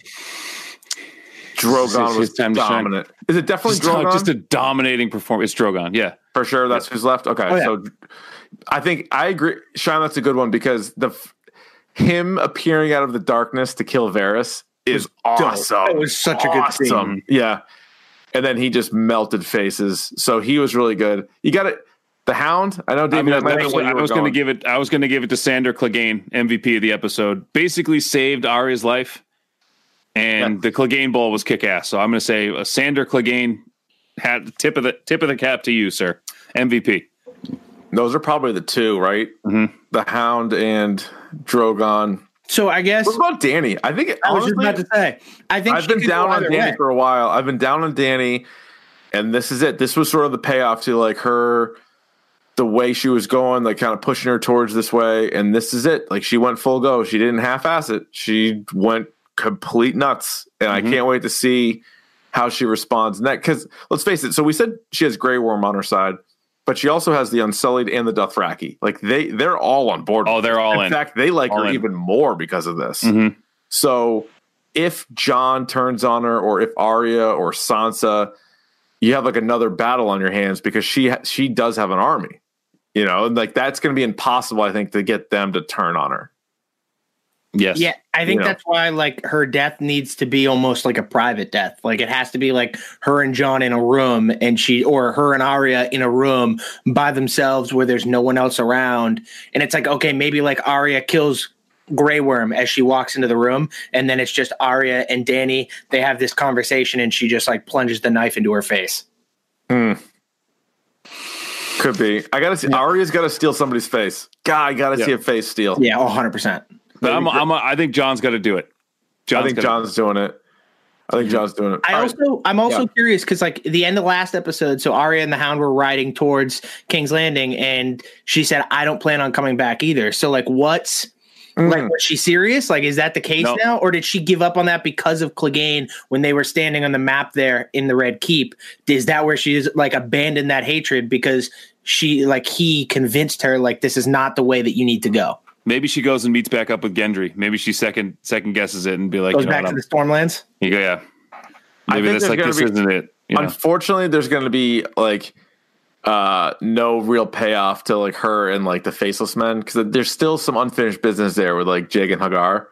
Drogon It's was his time to shine. dominant. Is it definitely just, Drogon? just a dominating performance. It's Drogon, yeah. For sure, that's who's left. Okay, Oh, yeah. so I think I agree. Sean, that's a good one because the him appearing out of the darkness to kill Varys is awesome. It was such a good scene. Awesome. Yeah, and then he just melted faces. So he was really good. You got it. The Hound. I know, David. I'm gonna, that might I was going to give it. I was going to give it to Sandor Clegane, M V P of the episode. Basically saved Arya's life, and yeah. the Clegane Bowl was kick ass. So I'm going to say uh, Sandor Clegane had tip of the tip of the cap to you, sir. M V P. Those are probably the two, right? Mm-hmm. The Hound and Drogon. So I guess what about Dany? I think I was honestly, just about to say. I think I've been down on Dany way. for a while. I've been down on Dany, and this is it. This was sort of the payoff to like her, the way she was going, like kind of pushing her towards this way, and this is it. Like she went full go. She didn't half-ass it. She went complete nuts, and mm-hmm. I can't wait to see how she responds next. Because let's face it. So we said she has Grey Worm on her side. But she also has the Unsullied and the Dothraki. Like they, they're all on board. Oh, they're all in. In fact, they like all her in. even more because of this. Mm-hmm. So if Jon turns on her, or if Arya or Sansa, you have like another battle on your hands because she ha- she does have an army. You know, and like that's going to be impossible, I think, to get them to turn on her. Yes. Yeah, I think you know. that's why like her death needs to be almost like a private death. Like it has to be like her and Jon in a room and she or her and Arya in a room by themselves where there's no one else around. And it's like, okay, maybe like Arya kills Grey Worm as she walks into the room, and then it's just Arya and Dany. They have this conversation and she just like plunges the knife into her face. Hmm. Could be. I gotta see yeah. Arya's gotta steal somebody's face. God, I gotta yeah. see a face steal. Yeah, one hundred percent. But I'm, I'm a, I think John's got to do it. John's I think John's doing it. I think John's doing it. I All also, right. I'm also yeah. curious because, like, the end of the last episode, so Arya and the Hound were riding towards King's Landing, and she said, "I don't plan on coming back either." So, like, what's mm. like, was she serious? Like, is that the case no. now, or did she give up on that because of Clegane when they were standing on the map there in the Red Keep? Is that where she's like abandoned that hatred because she, like, he convinced her like this is not the way that you need to go? Maybe she goes and meets back up with Gendry. Maybe she second second guesses it and be like, goes you know back what, to the Stormlands. You go, yeah. Maybe that's like this be, isn't it. You know? Unfortunately, there's going to be like uh, no real payoff to like her and like the Faceless Men because there's still some unfinished business there with like Jake and Hagar.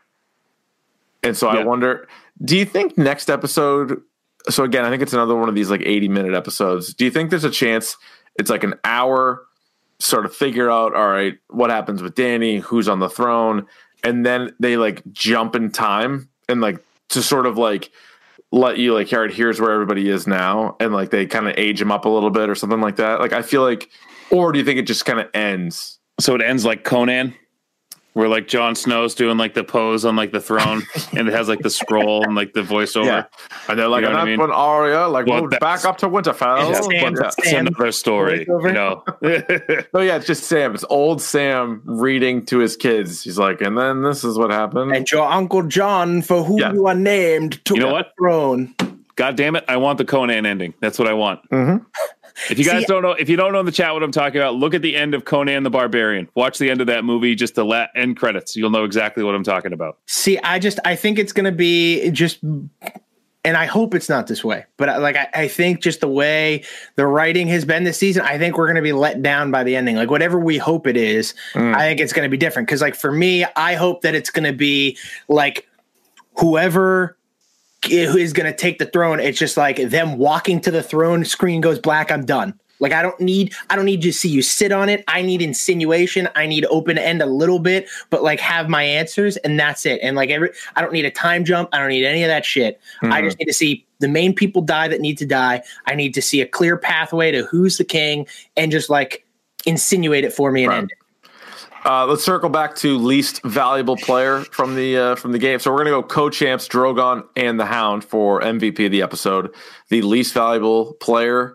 And so yeah. I wonder, do you think next episode? So again, I think it's another one of these like eighty minute episodes. Do you think there's a chance it's like an hour? Sort of figure out, all right, what happens with Dany, who's on the throne, and then they like jump in time and like to sort of like let you like, all right, here's where everybody is now, and like they kind of age him up a little bit or something like that. Like I feel like, or do you think it just kind of ends? So it ends like Conan, where like Jon Snow's doing like the pose on like the throne, and it has like the scroll and like the voiceover. Yeah. And they're like, you know and that's when Arya like well, moved back up to Winterfell. Yeah, Sam, that's Sam another story, you know. No, yeah, it's just Sam. It's old Sam reading to his kids. He's like, and then this is what happened. And your Uncle John, for who yeah. you are named, took you know what? the throne. God damn it! I want the Conan ending. That's what I want. Mm-hmm. If you guys See, don't know, if you don't know in the chat what I'm talking about, look at the end of Conan the Barbarian. Watch the end of that movie, just the la- end credits. You'll know exactly what I'm talking about. See, I just, I think it's going to be just, and I hope it's not this way, but like, I, I think just the way the writing has been this season, I think we're going to be let down by the ending. Like whatever we hope it is, mm. I think it's going to be different. Cause like for me, I hope that it's going to be like whoever who is going to take the throne. It's just like them walking to the throne, screen goes black. I'm done. Like, I don't need, I don't need to see you sit on it. I need insinuation. I need open end a little bit, but like have my answers and that's it. And like every, I don't need a time jump. I don't need any of that shit. Mm-hmm. I just need to see the main people die that need to die. I need to see a clear pathway to who's the king and just like insinuate it for me and right. end it. Uh, let's circle back to least valuable player from the uh, from the game. So we're gonna go co-champs Drogon and the Hound for M V P of the episode. The least valuable player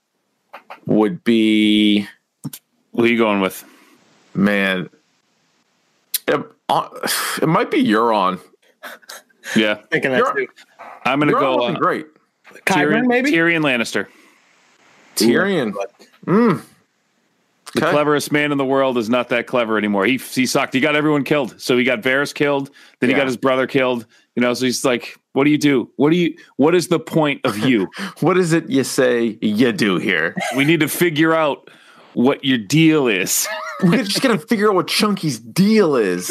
would be. What are you going with? Man, it, uh, it might be Euron. Yeah, thinking that too. I'm gonna Euron go. Uh, great. Tyrion, maybe Tyrion Lannister. Tyrion. Mm. The okay. cleverest man in the world is not that clever anymore. He he sucked. He got everyone killed. So he got Varys killed. Then yeah. he got his brother killed. You know, so he's like, what do you do? What do you? What is the point of you? What is it you say you do here? We need to figure out what your deal is. We're just gonna figure out what Chunky's deal is.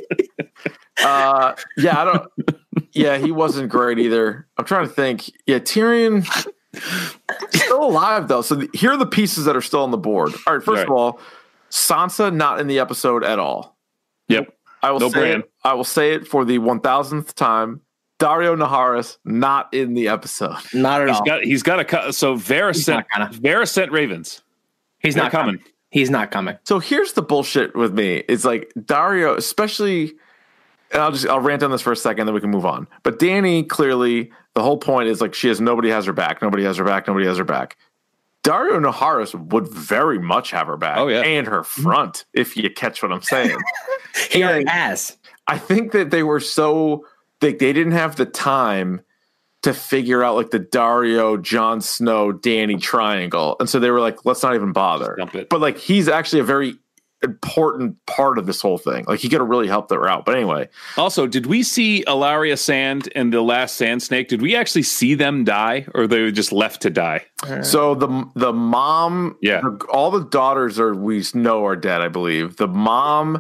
uh, yeah, I don't. Yeah, he wasn't great either. I'm trying to think. Yeah, Tyrion. Still alive though. So the, here are the pieces that are still on the board. All right, first right. of all, Sansa not in the episode at all. Yep. I will No say Bran. it, I will say it for the one thousandth time. Dario Naharis not in the episode. Not at He's all. got he's got a cut. So Vera He's sent not gonna. Vera sent Ravens. He's They're not coming. coming. He's not coming. So here's the bullshit with me. It's like Dario, especially, and I'll just I'll rant on this for a second, then we can move on. But Dany, clearly, the whole point is like she has nobody has her back. Nobody has her back. Nobody has her back. Dario Naharis would very much have her back. Oh, yeah. And her front, if you catch what I'm saying. He already And has. I think that they were so they, they didn't have the time to figure out like the Dario, Jon Snow, Dany triangle. And so they were like, let's not even bother. Dump it. But like he's actually a very important part of this whole thing. Like he could have really helped her out. But anyway. Also, did we see Ilaria Sand and the last Sand Snake? Did we actually see them die, or they were just left to die? So the the mom, Yeah. all the daughters are we know are dead, I believe. The mom,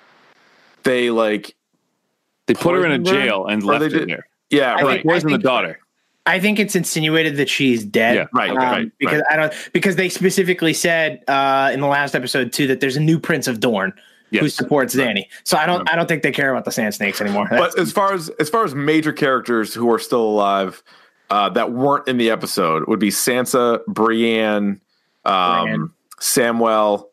they like They put her in a Poisoned her? jail and Or left they her did- there. yeah, I right. think- Poison the think- daughter. I think it's insinuated that she's dead. Yeah, right, Um, right, because right. I don't because they specifically said uh, in the last episode too that there's a new Prince of Dorne who Yes. supports Dany. So I don't I don't think they care about the Sand Snakes anymore. That's- But as far as as far as major characters who are still alive uh, that weren't in the episode would be Sansa, Brienne, um, Brienne. Samwell.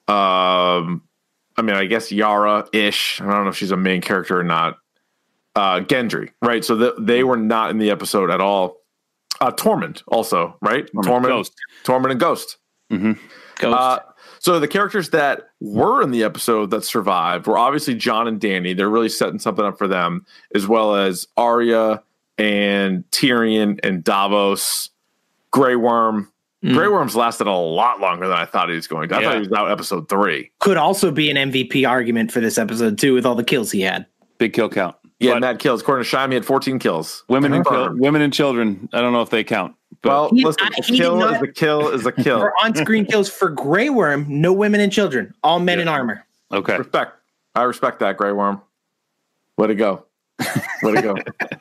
Um, I mean, I guess Yara ish. I don't know if she's a main character or not. Uh, Gendry, right? So the, they were not in the episode at all. Uh, Tormund also, right? Tormund, Ghost. Tormund, and Ghost. Ghost. Uh, so the characters that were in the episode that survived were obviously Jon and Dany. They're really setting something up for them, as well as Arya and Tyrion and Davos, Grey Worm. Grey Worm's lasted a lot longer than I thought he was going to. I Yeah. thought he was out episode three. Could also be an M V P argument for this episode too, with all the kills he had. Big kill count. Yeah, But mad kills. According to Shime, he had fourteen kills. women and chil- Confirmed. women and children. I don't know if they count. But Well, He- listen, I- a he did kill not- is a kill is a kill. For on-screen kills for Grey Worm, no women and children, all men Yeah. in armor. okay. Respect. I respect that, Grey Worm. Way to go. Way to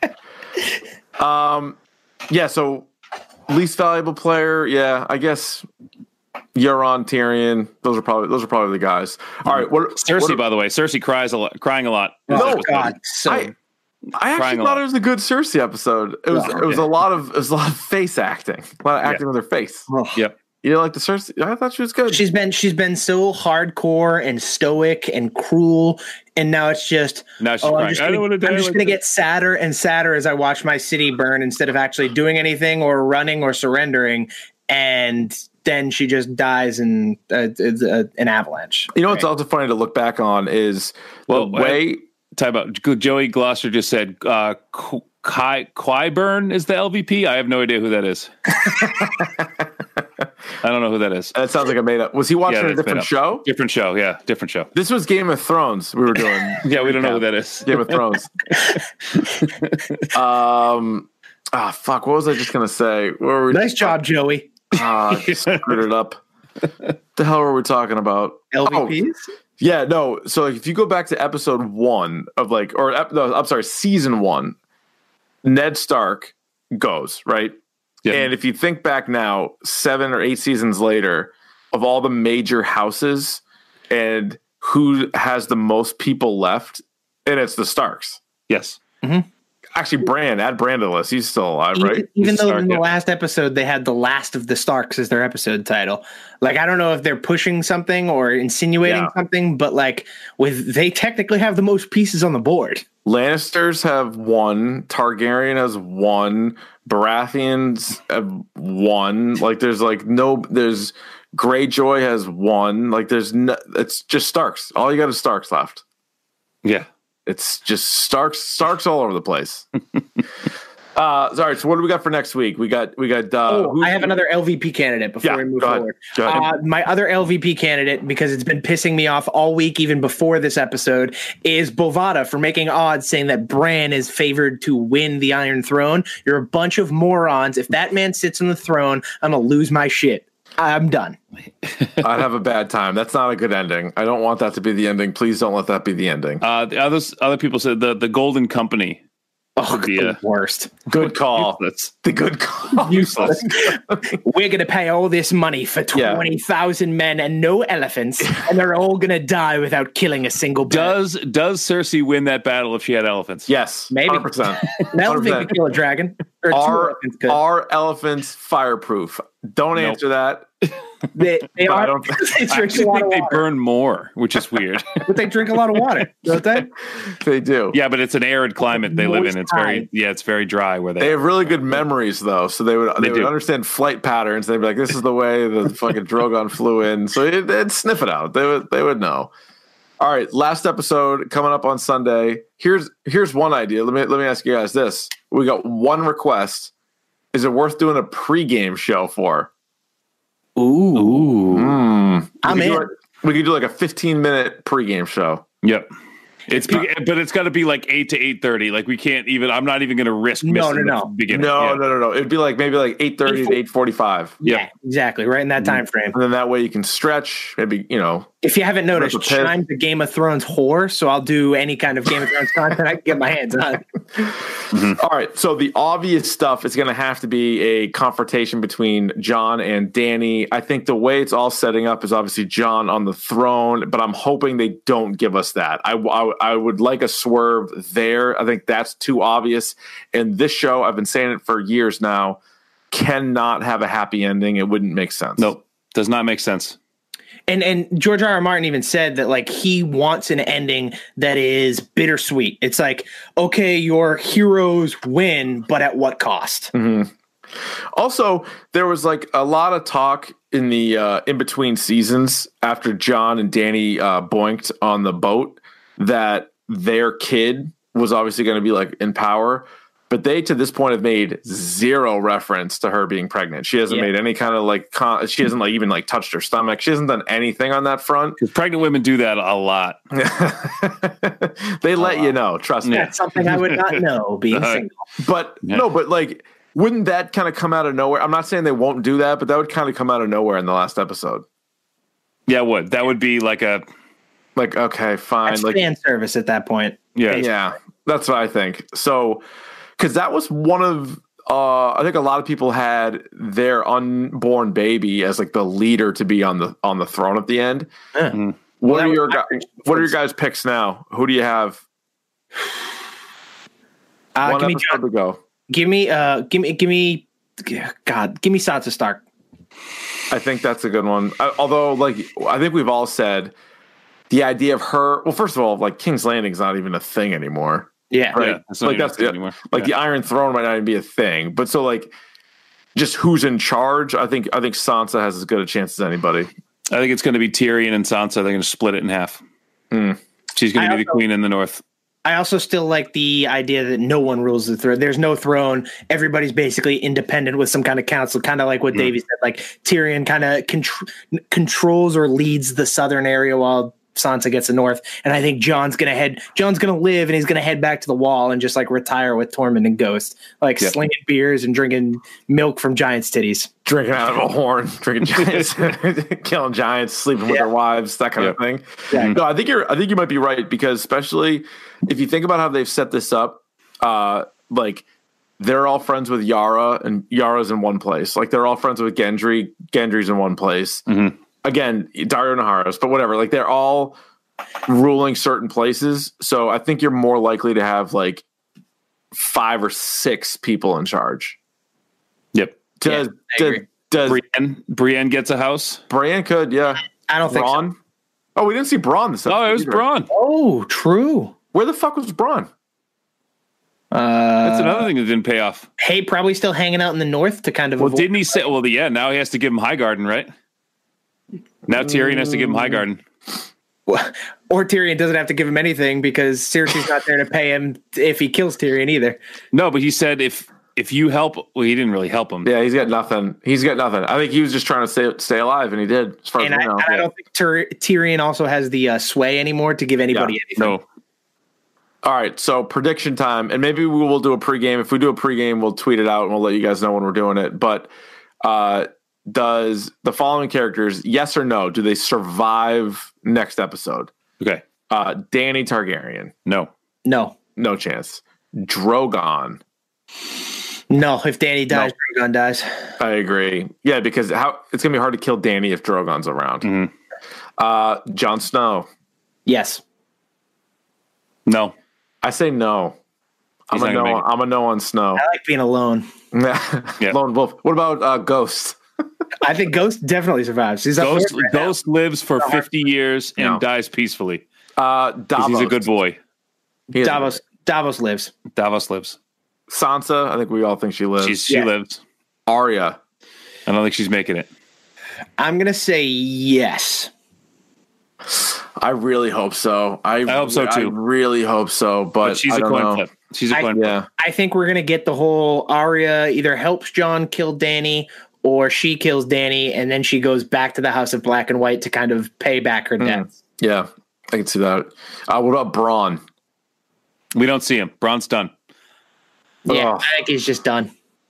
go. um, yeah, so least valuable player, yeah, I guess Euron, Tyrion, those are probably those are probably the guys. All right, what Cersei, what, by the way, Cersei cries a lot, crying a lot. No, Oh God, so I, I actually Crying a thought lot. it was a good Cersei episode. It was Oh, it was okay. a lot of it was a lot of face acting. A lot of acting with her face. Ugh. Yep. You know, like the Cersei, I thought she was good. she's been she's been so hardcore and stoic and cruel, and now it's just Now she's oh, I'm crying. just I gonna, don't want to die. I'm just like gonna this. get sadder and sadder as I watch my city burn instead of actually doing anything or running or surrendering, and then she just dies in uh, uh, an avalanche. You know what's also funny to look back on is Well, the way Time out. Joey Gloucester just said uh, Qu- Qy- Qyburn is the L V P. I have no idea who that is. I don't know who that is. that sounds like a made up. Was he watching Yeah, a that's different made up. show? Different show. Yeah, different show. This was Game of Thrones. We were doing. Yeah, we don't know who that is. Game of Thrones. um. Ah, fuck. What was I just gonna say? What were we Nice job, Joey. Ah, I screwed it up. The hell were we talking about? L V Oh, Ps. yeah, no. So like, if you go back to episode one of like, or ep- no, I'm sorry, season one, Ned Stark goes right. Yeah. And if you think back now, seven or eight seasons later, of all the major houses and who has the most people left, and it's the Starks. Yes. Actually, Bran, add Bran to the list. He's still alive, right? Even, even He's though Stark, in the yeah. last episode they had the last of the Starks as their episode title. Like I don't know if they're pushing something or insinuating Yeah. something, but like with they technically have the most pieces on the board. Lannisters have one. Targaryen has one. Baratheons have one. Like there's like no. There's Greyjoy has one. Like there's no. It's just Starks. All you got is Starks left. Yeah. It's just Starks. Starks all over the place. uh, sorry. So what do we got for next week? We got. We got. Uh, Oh, who- I have another L V P candidate before Yeah, we move go ahead. forward. Go ahead. Uh, my other L V P candidate, because it's been pissing me off all week, even before this episode, is Bovada for making odds saying that Bran is favored to win the Iron Throne. You're a bunch of morons. If that man sits on the throne, I'm gonna lose my shit. I'm done. I'd have a bad time. That's not a good ending. I don't want that to be the ending. Please don't let that be the ending. Uh, the others, other people said the the Golden Company Oh, be the a- worst. Good call. That's The good call. Useless. We're going to pay all this money for Yeah. twenty thousand men and no elephants, and they're all going to die without killing a single bird. does does Cersei win that battle if she had elephants? Yes, Maybe. one hundred percent. An elephant could kill a dragon. Or two Are, elephants could. are elephants fireproof? Don't Nope. answer that. They, they But I are. don't- They I drink a actually lot think of they water. burn more, which is weird. But they drink a lot of water, don't they? They do. Yeah, but it's an arid climate they live in. Moist It's very tide. yeah, it's very dry where They they. have really good memories, though, so they would they, They would do. understand flight patterns. They'd be like, "This is the way the fucking Drogon flew in," so it, they'd sniff it out. They would they would know. All right, last episode coming up on Sunday. Here's here's one idea. Let me let me ask you guys this: we got one request. Is it worth doing a pregame show for? Ooh. Mm. We I'm could do in. like- we could do like a fifteen minute pregame show. Yep. It's be, but it's got to be like eight to eight thirty. Like we can't even. I'm not even going to risk No, missing no, the no. beginning. No, Yeah. no, no, no. It'd be like maybe like eight thirty to eight forty five, Yeah. Yeah, exactly. Right in that time frame. and then that way you can stretch. Maybe you know. If you haven't noticed, Rip a pit. Chime's a Game of Thrones whore, so I'll do any kind of Game of Thrones content I can get my hands on. All right, so the obvious stuff is going to have to be a confrontation between Jon and Dany. I think the way it's all setting up is obviously Jon on the throne, but I'm hoping they don't give us that. I, I, I would like a swerve there. I think that's too obvious. And this show, I've been saying it for years now, cannot have a happy ending. It wouldn't make sense. Nope. Does not make sense. And and George R. R. Martin even said that like he wants an ending that is bittersweet. It's like, okay, your heroes win, but at what cost? Mm-hmm. Also, there was like a lot of talk in the uh, in between seasons after Jon and Dany uh, boinked on the boat that their kid was obviously going to be like in power, but they to this point have made zero reference to her being pregnant. She hasn't Yeah. made any kind of like con- she hasn't like even like touched her stomach. She hasn't done anything on that front. Because pregnant women do that a lot. They let you know, trust me. That's something I would not know being Uh, single. But Yeah. no, but like, wouldn't that kind of come out of nowhere? I'm not saying they won't do that, but that would kind of come out of nowhere in the last episode. Yeah, what that would be like a Like, okay, fine. That's Like, fan service at that point. yeah. yeah, that's what I think. So, because that was one of, uh, I think a lot of people had their unborn baby as like the leader to be on the on the throne at the end. Yeah. Mhm. What Well, are that your was my guys? prediction What are your before guys' picks now? Who do you have? Uh, One give me episode John, to go. give me uh give me give me God, give me Sansa Stark. I think that's a good one. I, although, like, I think we've all said the idea of her. Well, first of all, like King's Landing's not even a thing anymore. Yeah. Right. Yeah, that's not Like even that's a thing yeah, anymore. like Yeah. the Iron Throne might not even be a thing. But so like just who's in charge, I think I think Sansa has as good a chance as anybody. I think it's going to be Tyrion and Sansa. They're going to split it in half. Hmm. She's going I to be the also- queen in the north. I also still like the idea that no one rules the throne. There's no throne. Everybody's basically independent with some kind of council, kind of like what Mm. Davey said. Like Tyrion kind of contr- controls or leads the southern area while Sansa gets the north. And I think John's gonna head. John's gonna live, and he's gonna head back to the Wall and just like retire with Tormund and Ghost, like Yep. slinging beers and drinking milk from giants' titties. Drinking out of a horn, drinking giants, killing giants, sleeping with Yeah. their wives, that kind of thing. Yeah. No, I think you're. I think you might be right because, especially if you think about how they've set this up, uh, like they're all friends with Yara, and Yara's in one place. Like they're all friends with Gendry. Gendry's in one place. Mhm. Again, Dario Naharis, but whatever. Like they're all ruling certain places. So I think you're more likely to have like five or six people in charge. Yep. Does Yeah, I does, agree. does Brienne, Brienne gets a house. Bran could, yeah. I don't think so. Braun? Oh, we didn't see Braun this Oh, episode it was either. Braun. Oh, true. Where the fuck was Braun? Uh, That's another thing that didn't pay off. Hey, probably still hanging out in the north to kind of. Well, avoid- didn't he say? Well, yeah. Now he has to give him Highgarden, right? Now Tyrion has to give him Highgarden. Or Tyrion doesn't have to give him anything because Cersei's not there to pay him if he kills Tyrion either. No, but he said if if you help, well, he didn't really help him. Yeah, he's got nothing. He's got nothing. I think he was just trying to stay stay alive, and he did, as far And as I, we know. and I don't think Tyr- Tyrion also has the uh, sway anymore to give anybody Yeah, anything. No. All right, so prediction time, and maybe we will do a pregame. If we do a pregame, we'll tweet it out and we'll let you guys know when we're doing it. But uh, does the following characters, yes or no, do they survive next episode? Okay. Uh, Dany Targaryen, No. No. no chance. Drogon. No, if Danny dies, no. Drogon dies. I agree. Yeah, because how it's gonna be hard to kill Danny if Drogon's around. Mm-hmm. Uh, Jon Snow. Yes. No. I say no. I'm a no. I'm a no on Snow. I like being alone. yeah. Lone wolf. What about uh, Ghost? I think Ghost definitely survives. He's Ghost. Right Ghost lives for fifty years and no. dies peacefully. Uh, Davos. He's a good boy. Davos. Davos lives. Davos lives. Sansa. I think we all think she lives. She's, she yeah. lives. Arya. I don't think she's making it. I'm gonna say yes. I really hope so. I, I hope so too. I really hope so, but, but she's I a don't coin know. flip. She's a coin flip. Yeah. I think we're gonna get the whole Arya either helps Jon kill Danny or she kills Danny and then she goes back to the House of Black and White to kind of pay back her debt. Mm. Yeah, I can see that. Uh, what about Bronn? We don't see him. Bronn's done. Yeah, oh. I think he's just done.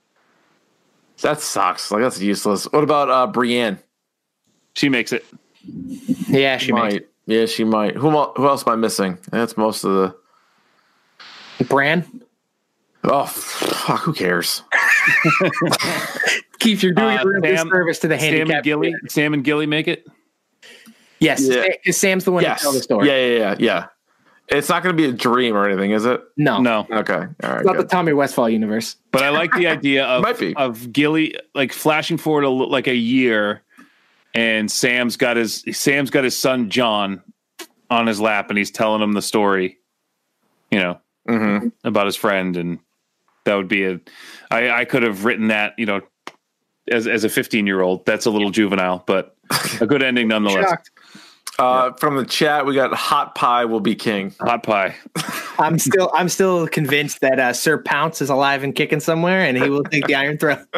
That sucks. Like that's useless. What about uh, Brienne? She makes it. Yeah, she might. Makes it. Yeah, she might. Who who else am I missing? That's most of the. Bran. Oh fuck! Who cares? Keith, you're doing uh, a real disservice to the Sam and Gilly. Here. Sam and Gilly make it. Yes, yeah. Sam's the one yes. to tell the story. Yeah, yeah, yeah, yeah. It's not going to be a dream or anything, is it? No, no. Okay, all right. It's not good. The Tommy Westphal universe. But I like the idea of Might be. of Gilly like flashing forward a, like a year, and Sam's got his Sam's got his son John on his lap, and he's telling him the story, you know, mm-hmm. about his friend, and that would be a. I, I could have written that, you know, as as a fifteen year old. That's a little juvenile, but a good ending nonetheless. Shocked. Uh, yeah. From the chat, we got Hot Pie will be king. Hot Pie. I'm still, I'm still convinced that uh, Sir Pounce is alive and kicking somewhere, and he will take the Iron Throne.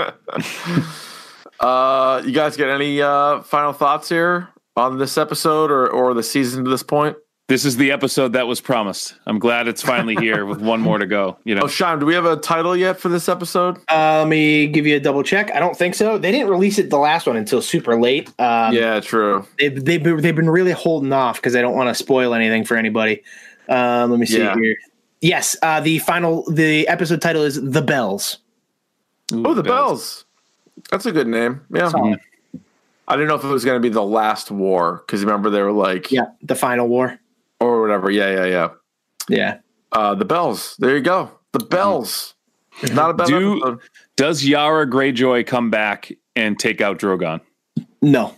uh, you guys get any uh, final thoughts here on this episode or or the season to this point? This is the episode that was promised. I'm glad it's finally here with one more to go. You know, oh, Sean, do we have a title yet for this episode? Uh, let me give you a double check. I don't think so. They didn't release it the last one until super late. Um, yeah, true. They, they've been, they've been really holding off because they don't want to spoil anything for anybody. Um, let me see yeah. here. Yes, uh, the final the episode title is The Bells. Ooh, oh, The Bells. Bells. That's a good name. Yeah. Solid. I didn't know if it was going to be The Last War because remember they were like yeah, the final war. Or whatever. Yeah, yeah, yeah. Yeah. Uh, the Bells. There you go. The Bells. Mm-hmm. Not a bad Do, episode. Does Yara Greyjoy come back and take out Drogon? No.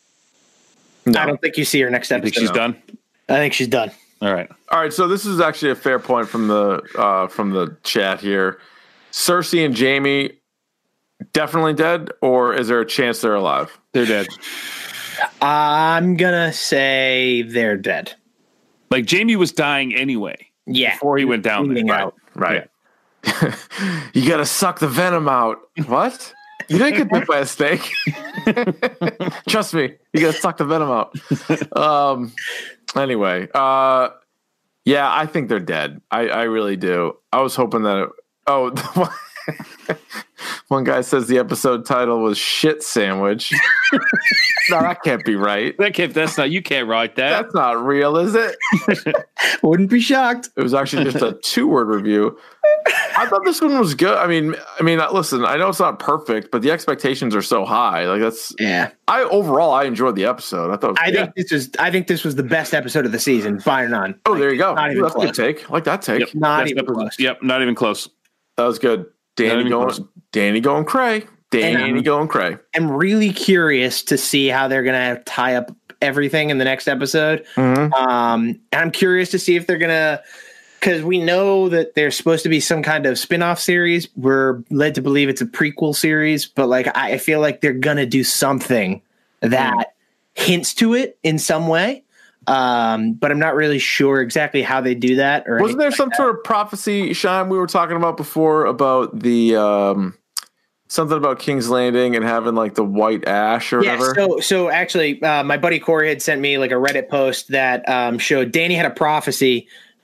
no. I don't think you see her next episode. You think she's no. done? I think she's done. All right. All right. So this is actually a fair point from the uh, from the chat here. Cersei and Jaime definitely dead, or is there a chance they're alive? They're dead. I'm gonna say they're dead. Like Jaime was dying anyway. Yeah, before he went down there. Right. Right. Yeah. You got to suck the venom out. What? You didn't get bit by a snake. Trust me, you got to suck the venom out. Um. Anyway, uh, yeah, I think they're dead. I, I really do. I was hoping that. It, oh. One guy says the episode title was "Shit Sandwich." No, that can't be right. That can't. That's not. You can't write that. That's not real, is it? Wouldn't be shocked. It was actually just a two-word review. I thought this one was good. I mean, I mean, listen. I know it's not perfect, but the expectations are so high. Like that's. Yeah. I overall, I enjoyed the episode. I thought. It was, I yeah. think this is. I think this was the best episode of the season, bar none. Oh, like, there you go. Not even Ooh, that's close. a good take. I like that take. Yep. Not Best even episode. close. Yep. Not even close. That was good. Danny going. Close. Danny going cray. Danny going cray. I'm really curious to see how they're going to tie up everything in the next episode. Mm-hmm. Um, and I'm curious to see if they're going to, because we know that there's supposed to be some kind of spin-off series. We're led to believe it's a prequel series, but like I, I feel like they're going to do something that mm. hints to it in some way. Um, but I'm not really sure exactly how they do that. Or wasn't there like some that. sort of prophecy, Sean, we were talking about before about the um, something about King's Landing and having like the white ash or yeah, whatever? So, so actually, uh, my buddy Corey had sent me like a Reddit post that um, showed Danny had a prophecy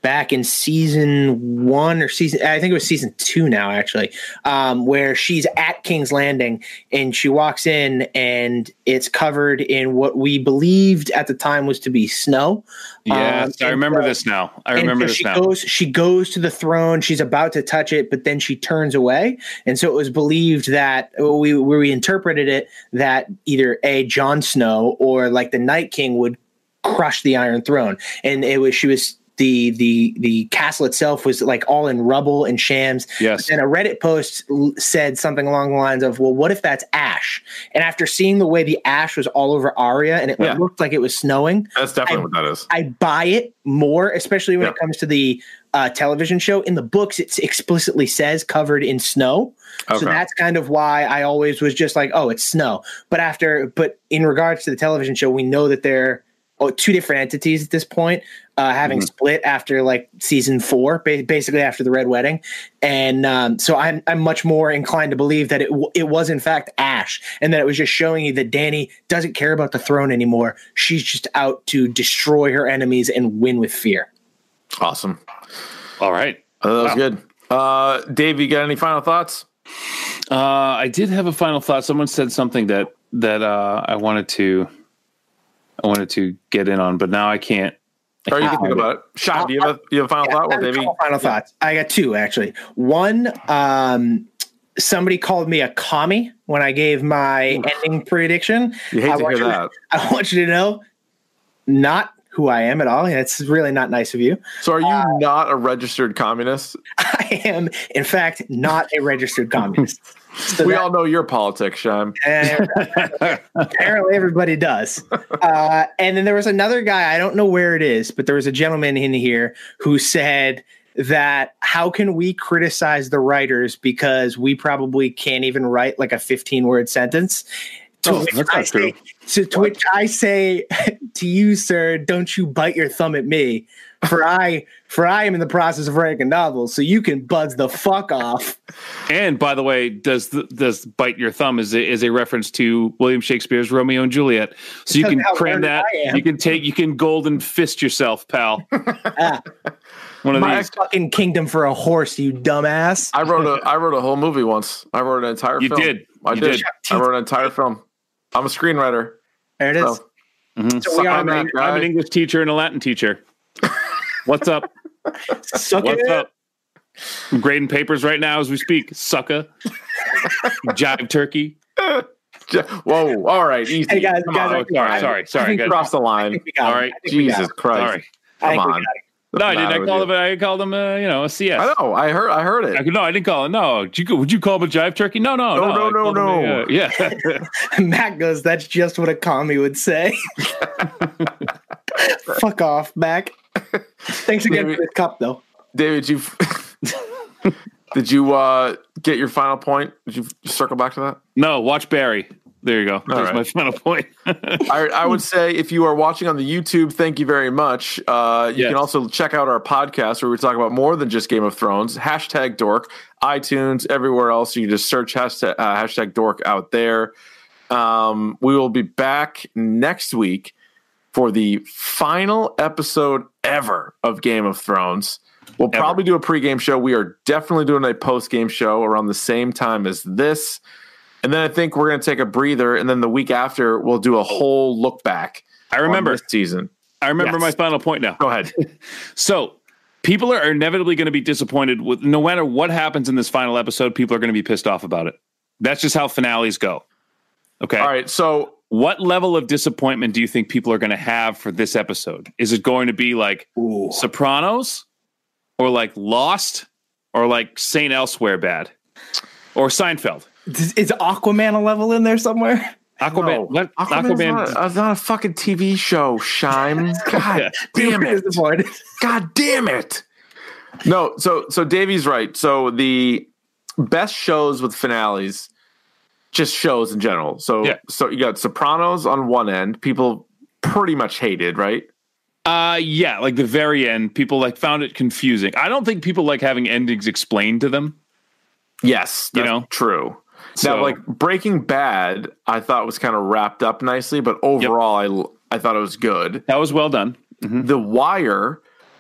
back in season one or season, I think it was season two now, actually, um, where she's at King's Landing and she walks in and it's covered in what we believed at the time was to be snow. Yes, um, I remember so, this now. I remember so this she now. Goes, she goes to the throne. She's about to touch it, but then she turns away. And so it was believed that we, where we interpreted it, that either A, Jon Snow or like the Night King would crush the Iron Throne. And it was, she was, The, the the castle itself was like all in rubble and shams. Yes. And a Reddit post said something along the lines of, well, what if that's ash? And after seeing the way the ash was all over Arya and it yeah. looked like it was snowing. That's definitely I, what that is. I buy it more, especially when yeah. it comes to the uh, television show. In the books, it explicitly says covered in snow. Okay. So that's kind of why I always was just like, oh, it's snow. But after, but in regards to the television show, we know that they're oh, two different entities at this point, uh, having mm-hmm. split after like season four, ba- basically after the Red Wedding. And um, so I'm I'm much more inclined to believe that it w- it was in fact Ash, and that it was just showing you that Dany doesn't care about the throne anymore. She's just out to destroy her enemies and win with fear. Awesome. All right. Uh, that was wow. good. Uh, Dave, you got any final thoughts? Uh, I did have a final thought. Someone said something that that uh, I wanted to I wanted to get in on, but now I can't. Or you can think about it. Shot, do you have a, you have a final yeah, thought? Well, Davey? Final yeah. thoughts. I got two, actually. One, um, somebody called me a commie when I gave my Ooh. ending prediction. You hate I to hear that. To, I want you to know, not who I am at all. It's really not nice of you. So are you uh, not a registered communist? I am, in fact, not a registered communist. So we that, all know your politics, Shime. Apparently everybody does. Uh, and then there was another guy, I don't know where it is, but there was a gentleman in here who said that how can we criticize the writers because we probably can't even write like a fifteen word sentence. To, oh, which, that's I not true. say, so to which I say to you, sir, don't you bite your thumb at me. For I, for I am in the process of writing a novel, so you can buzz the fuck off. And by the way, does the, does bite your thumb is a, is a reference to William Shakespeare's Romeo and Juliet? So you can cram that. You can take. You can golden fist yourself, pal. ah. One of My these. fucking kingdom for a horse, you dumbass. I wrote a I wrote a whole movie once. I wrote an entire you film. Did. I you did. did. I wrote an entire film. I'm a screenwriter. There it is. So, mm-hmm. so we are I'm, an, I'm an English teacher and a Latin teacher. What's up? Suck What's it. up? I'm grading papers right now as we speak. Sucker. Jive turkey. Whoa. All right. Easy. Hey, guys. Come guys on. Oh, sorry. Sorry. Sorry. I crossed the line. All right. Jesus Christ. Sorry. Come on. No, I didn't. I called him. I called him. Uh, you know, a C S. I know. I heard. I heard it. I, no, I didn't call him. No, Did you, would you call him a jive turkey? No, no, no, no, no, no. no. A, uh, yeah. Matt goes. That's just what a commie would say. Fuck off, Mac. Thanks again David, for the cup, though. David, you did you uh, get your final point? Did you circle back to that? No, watch Barry. There you go. That's right. My final point. I, I would say if you are watching on the YouTube, thank you very much. Uh, you yes. can also check out our podcast where we talk about more than just Game of Thrones. Hashtag Dork, iTunes, everywhere else. You can just search hashtag, uh, hashtag Dork out there. Um, we will be back next week for the final episode ever of Game of Thrones. We'll ever. probably do a pregame show. We are definitely doing a postgame show around the same time as this. And then I think we're going to take a breather, and then the week after we'll do a whole look back. I remember this season. I remember yes. my final point now. Go ahead. So people are inevitably going to be disappointed with no matter what happens in this final episode. People are going to be pissed off about it. That's just how finales go. Okay. All right. So what level of disappointment do you think people are going to have for this episode? Is it going to be like Ooh. Sopranos, or like Lost, or like Saint Elsewhere bad, or Seinfeld? Is Aquaman a level in there somewhere? Aquaman. No. What? Aquaman's Aquaman. Not a, not a fucking T V show, Shime. God damn it. God damn it. No, so so Davey's right. So the best shows with finales, just shows in general. So yeah. so you got Sopranos on one end. People pretty much hated, right? Uh yeah, like the very end, people like found it confusing. I don't think people like having endings explained to them. Yes, that's you know, true. So, now, like Breaking Bad, I thought was kind of wrapped up nicely, but overall, yep. I I thought it was good. That was well done. Mm-hmm. The Wire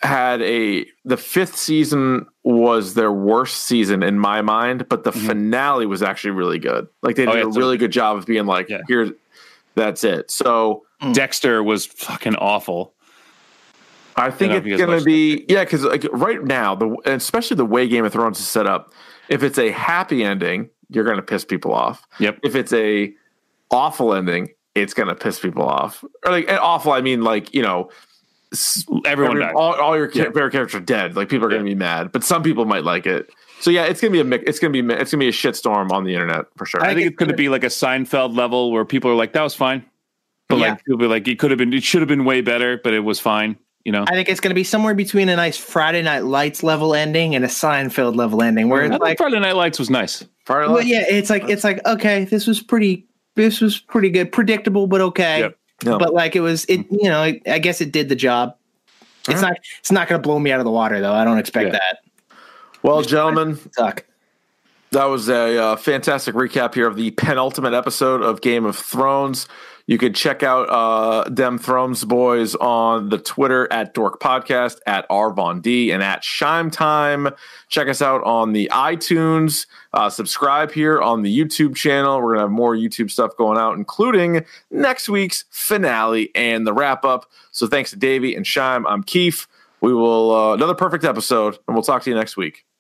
had a the fifth season was their worst season in my mind, but the mm-hmm. finale was actually really good. Like they did oh, yeah, a really good job of being like, yeah. here's that's it. So Dexter was fucking awful. I think I it's going to be yeah, because like right now, the especially the way Game of Thrones is set up, if it's a happy ending, you're going to piss people off. Yep. If it's a awful ending, it's going to piss people off. Or like and awful, I mean like you know. Everyone every, died. All, all your yeah. favorite characters are dead. Like people are yeah. going to be mad, but some people might like it. So yeah, it's gonna be a it's gonna be it's gonna be a shitstorm on the internet for sure. I, I think it's gonna be like a Seinfeld level where people are like, "That was fine," but yeah. like people be like, "It could have been, it should have been way better, but it was fine." You know, I think it's gonna be somewhere between a nice Friday Night Lights level ending and a Seinfeld level ending, where it's I like Friday Night Lights was nice. Friday well, yeah, it's like it's like okay, this was pretty, this was pretty good, predictable, but okay. Yep. No. But like it was, it you know, I, I guess it did the job. It's not. It's not going to blow me out of the water, though. I don't expect yeah. that. Well, gentlemen, suck. That was a uh, fantastic recap here of the penultimate episode of Game of Thrones. You can check out uh, Dem Thrones Boys on the Twitter at Dork Podcast, at Arvon D, and at Shime Time. Check us out on the iTunes. Uh, subscribe here on the YouTube channel. We're going to have more YouTube stuff going out, including next week's finale and the wrap up. So thanks to Davey and Shime. I'm Keith. We will uh, another perfect episode, and we'll talk to you next week.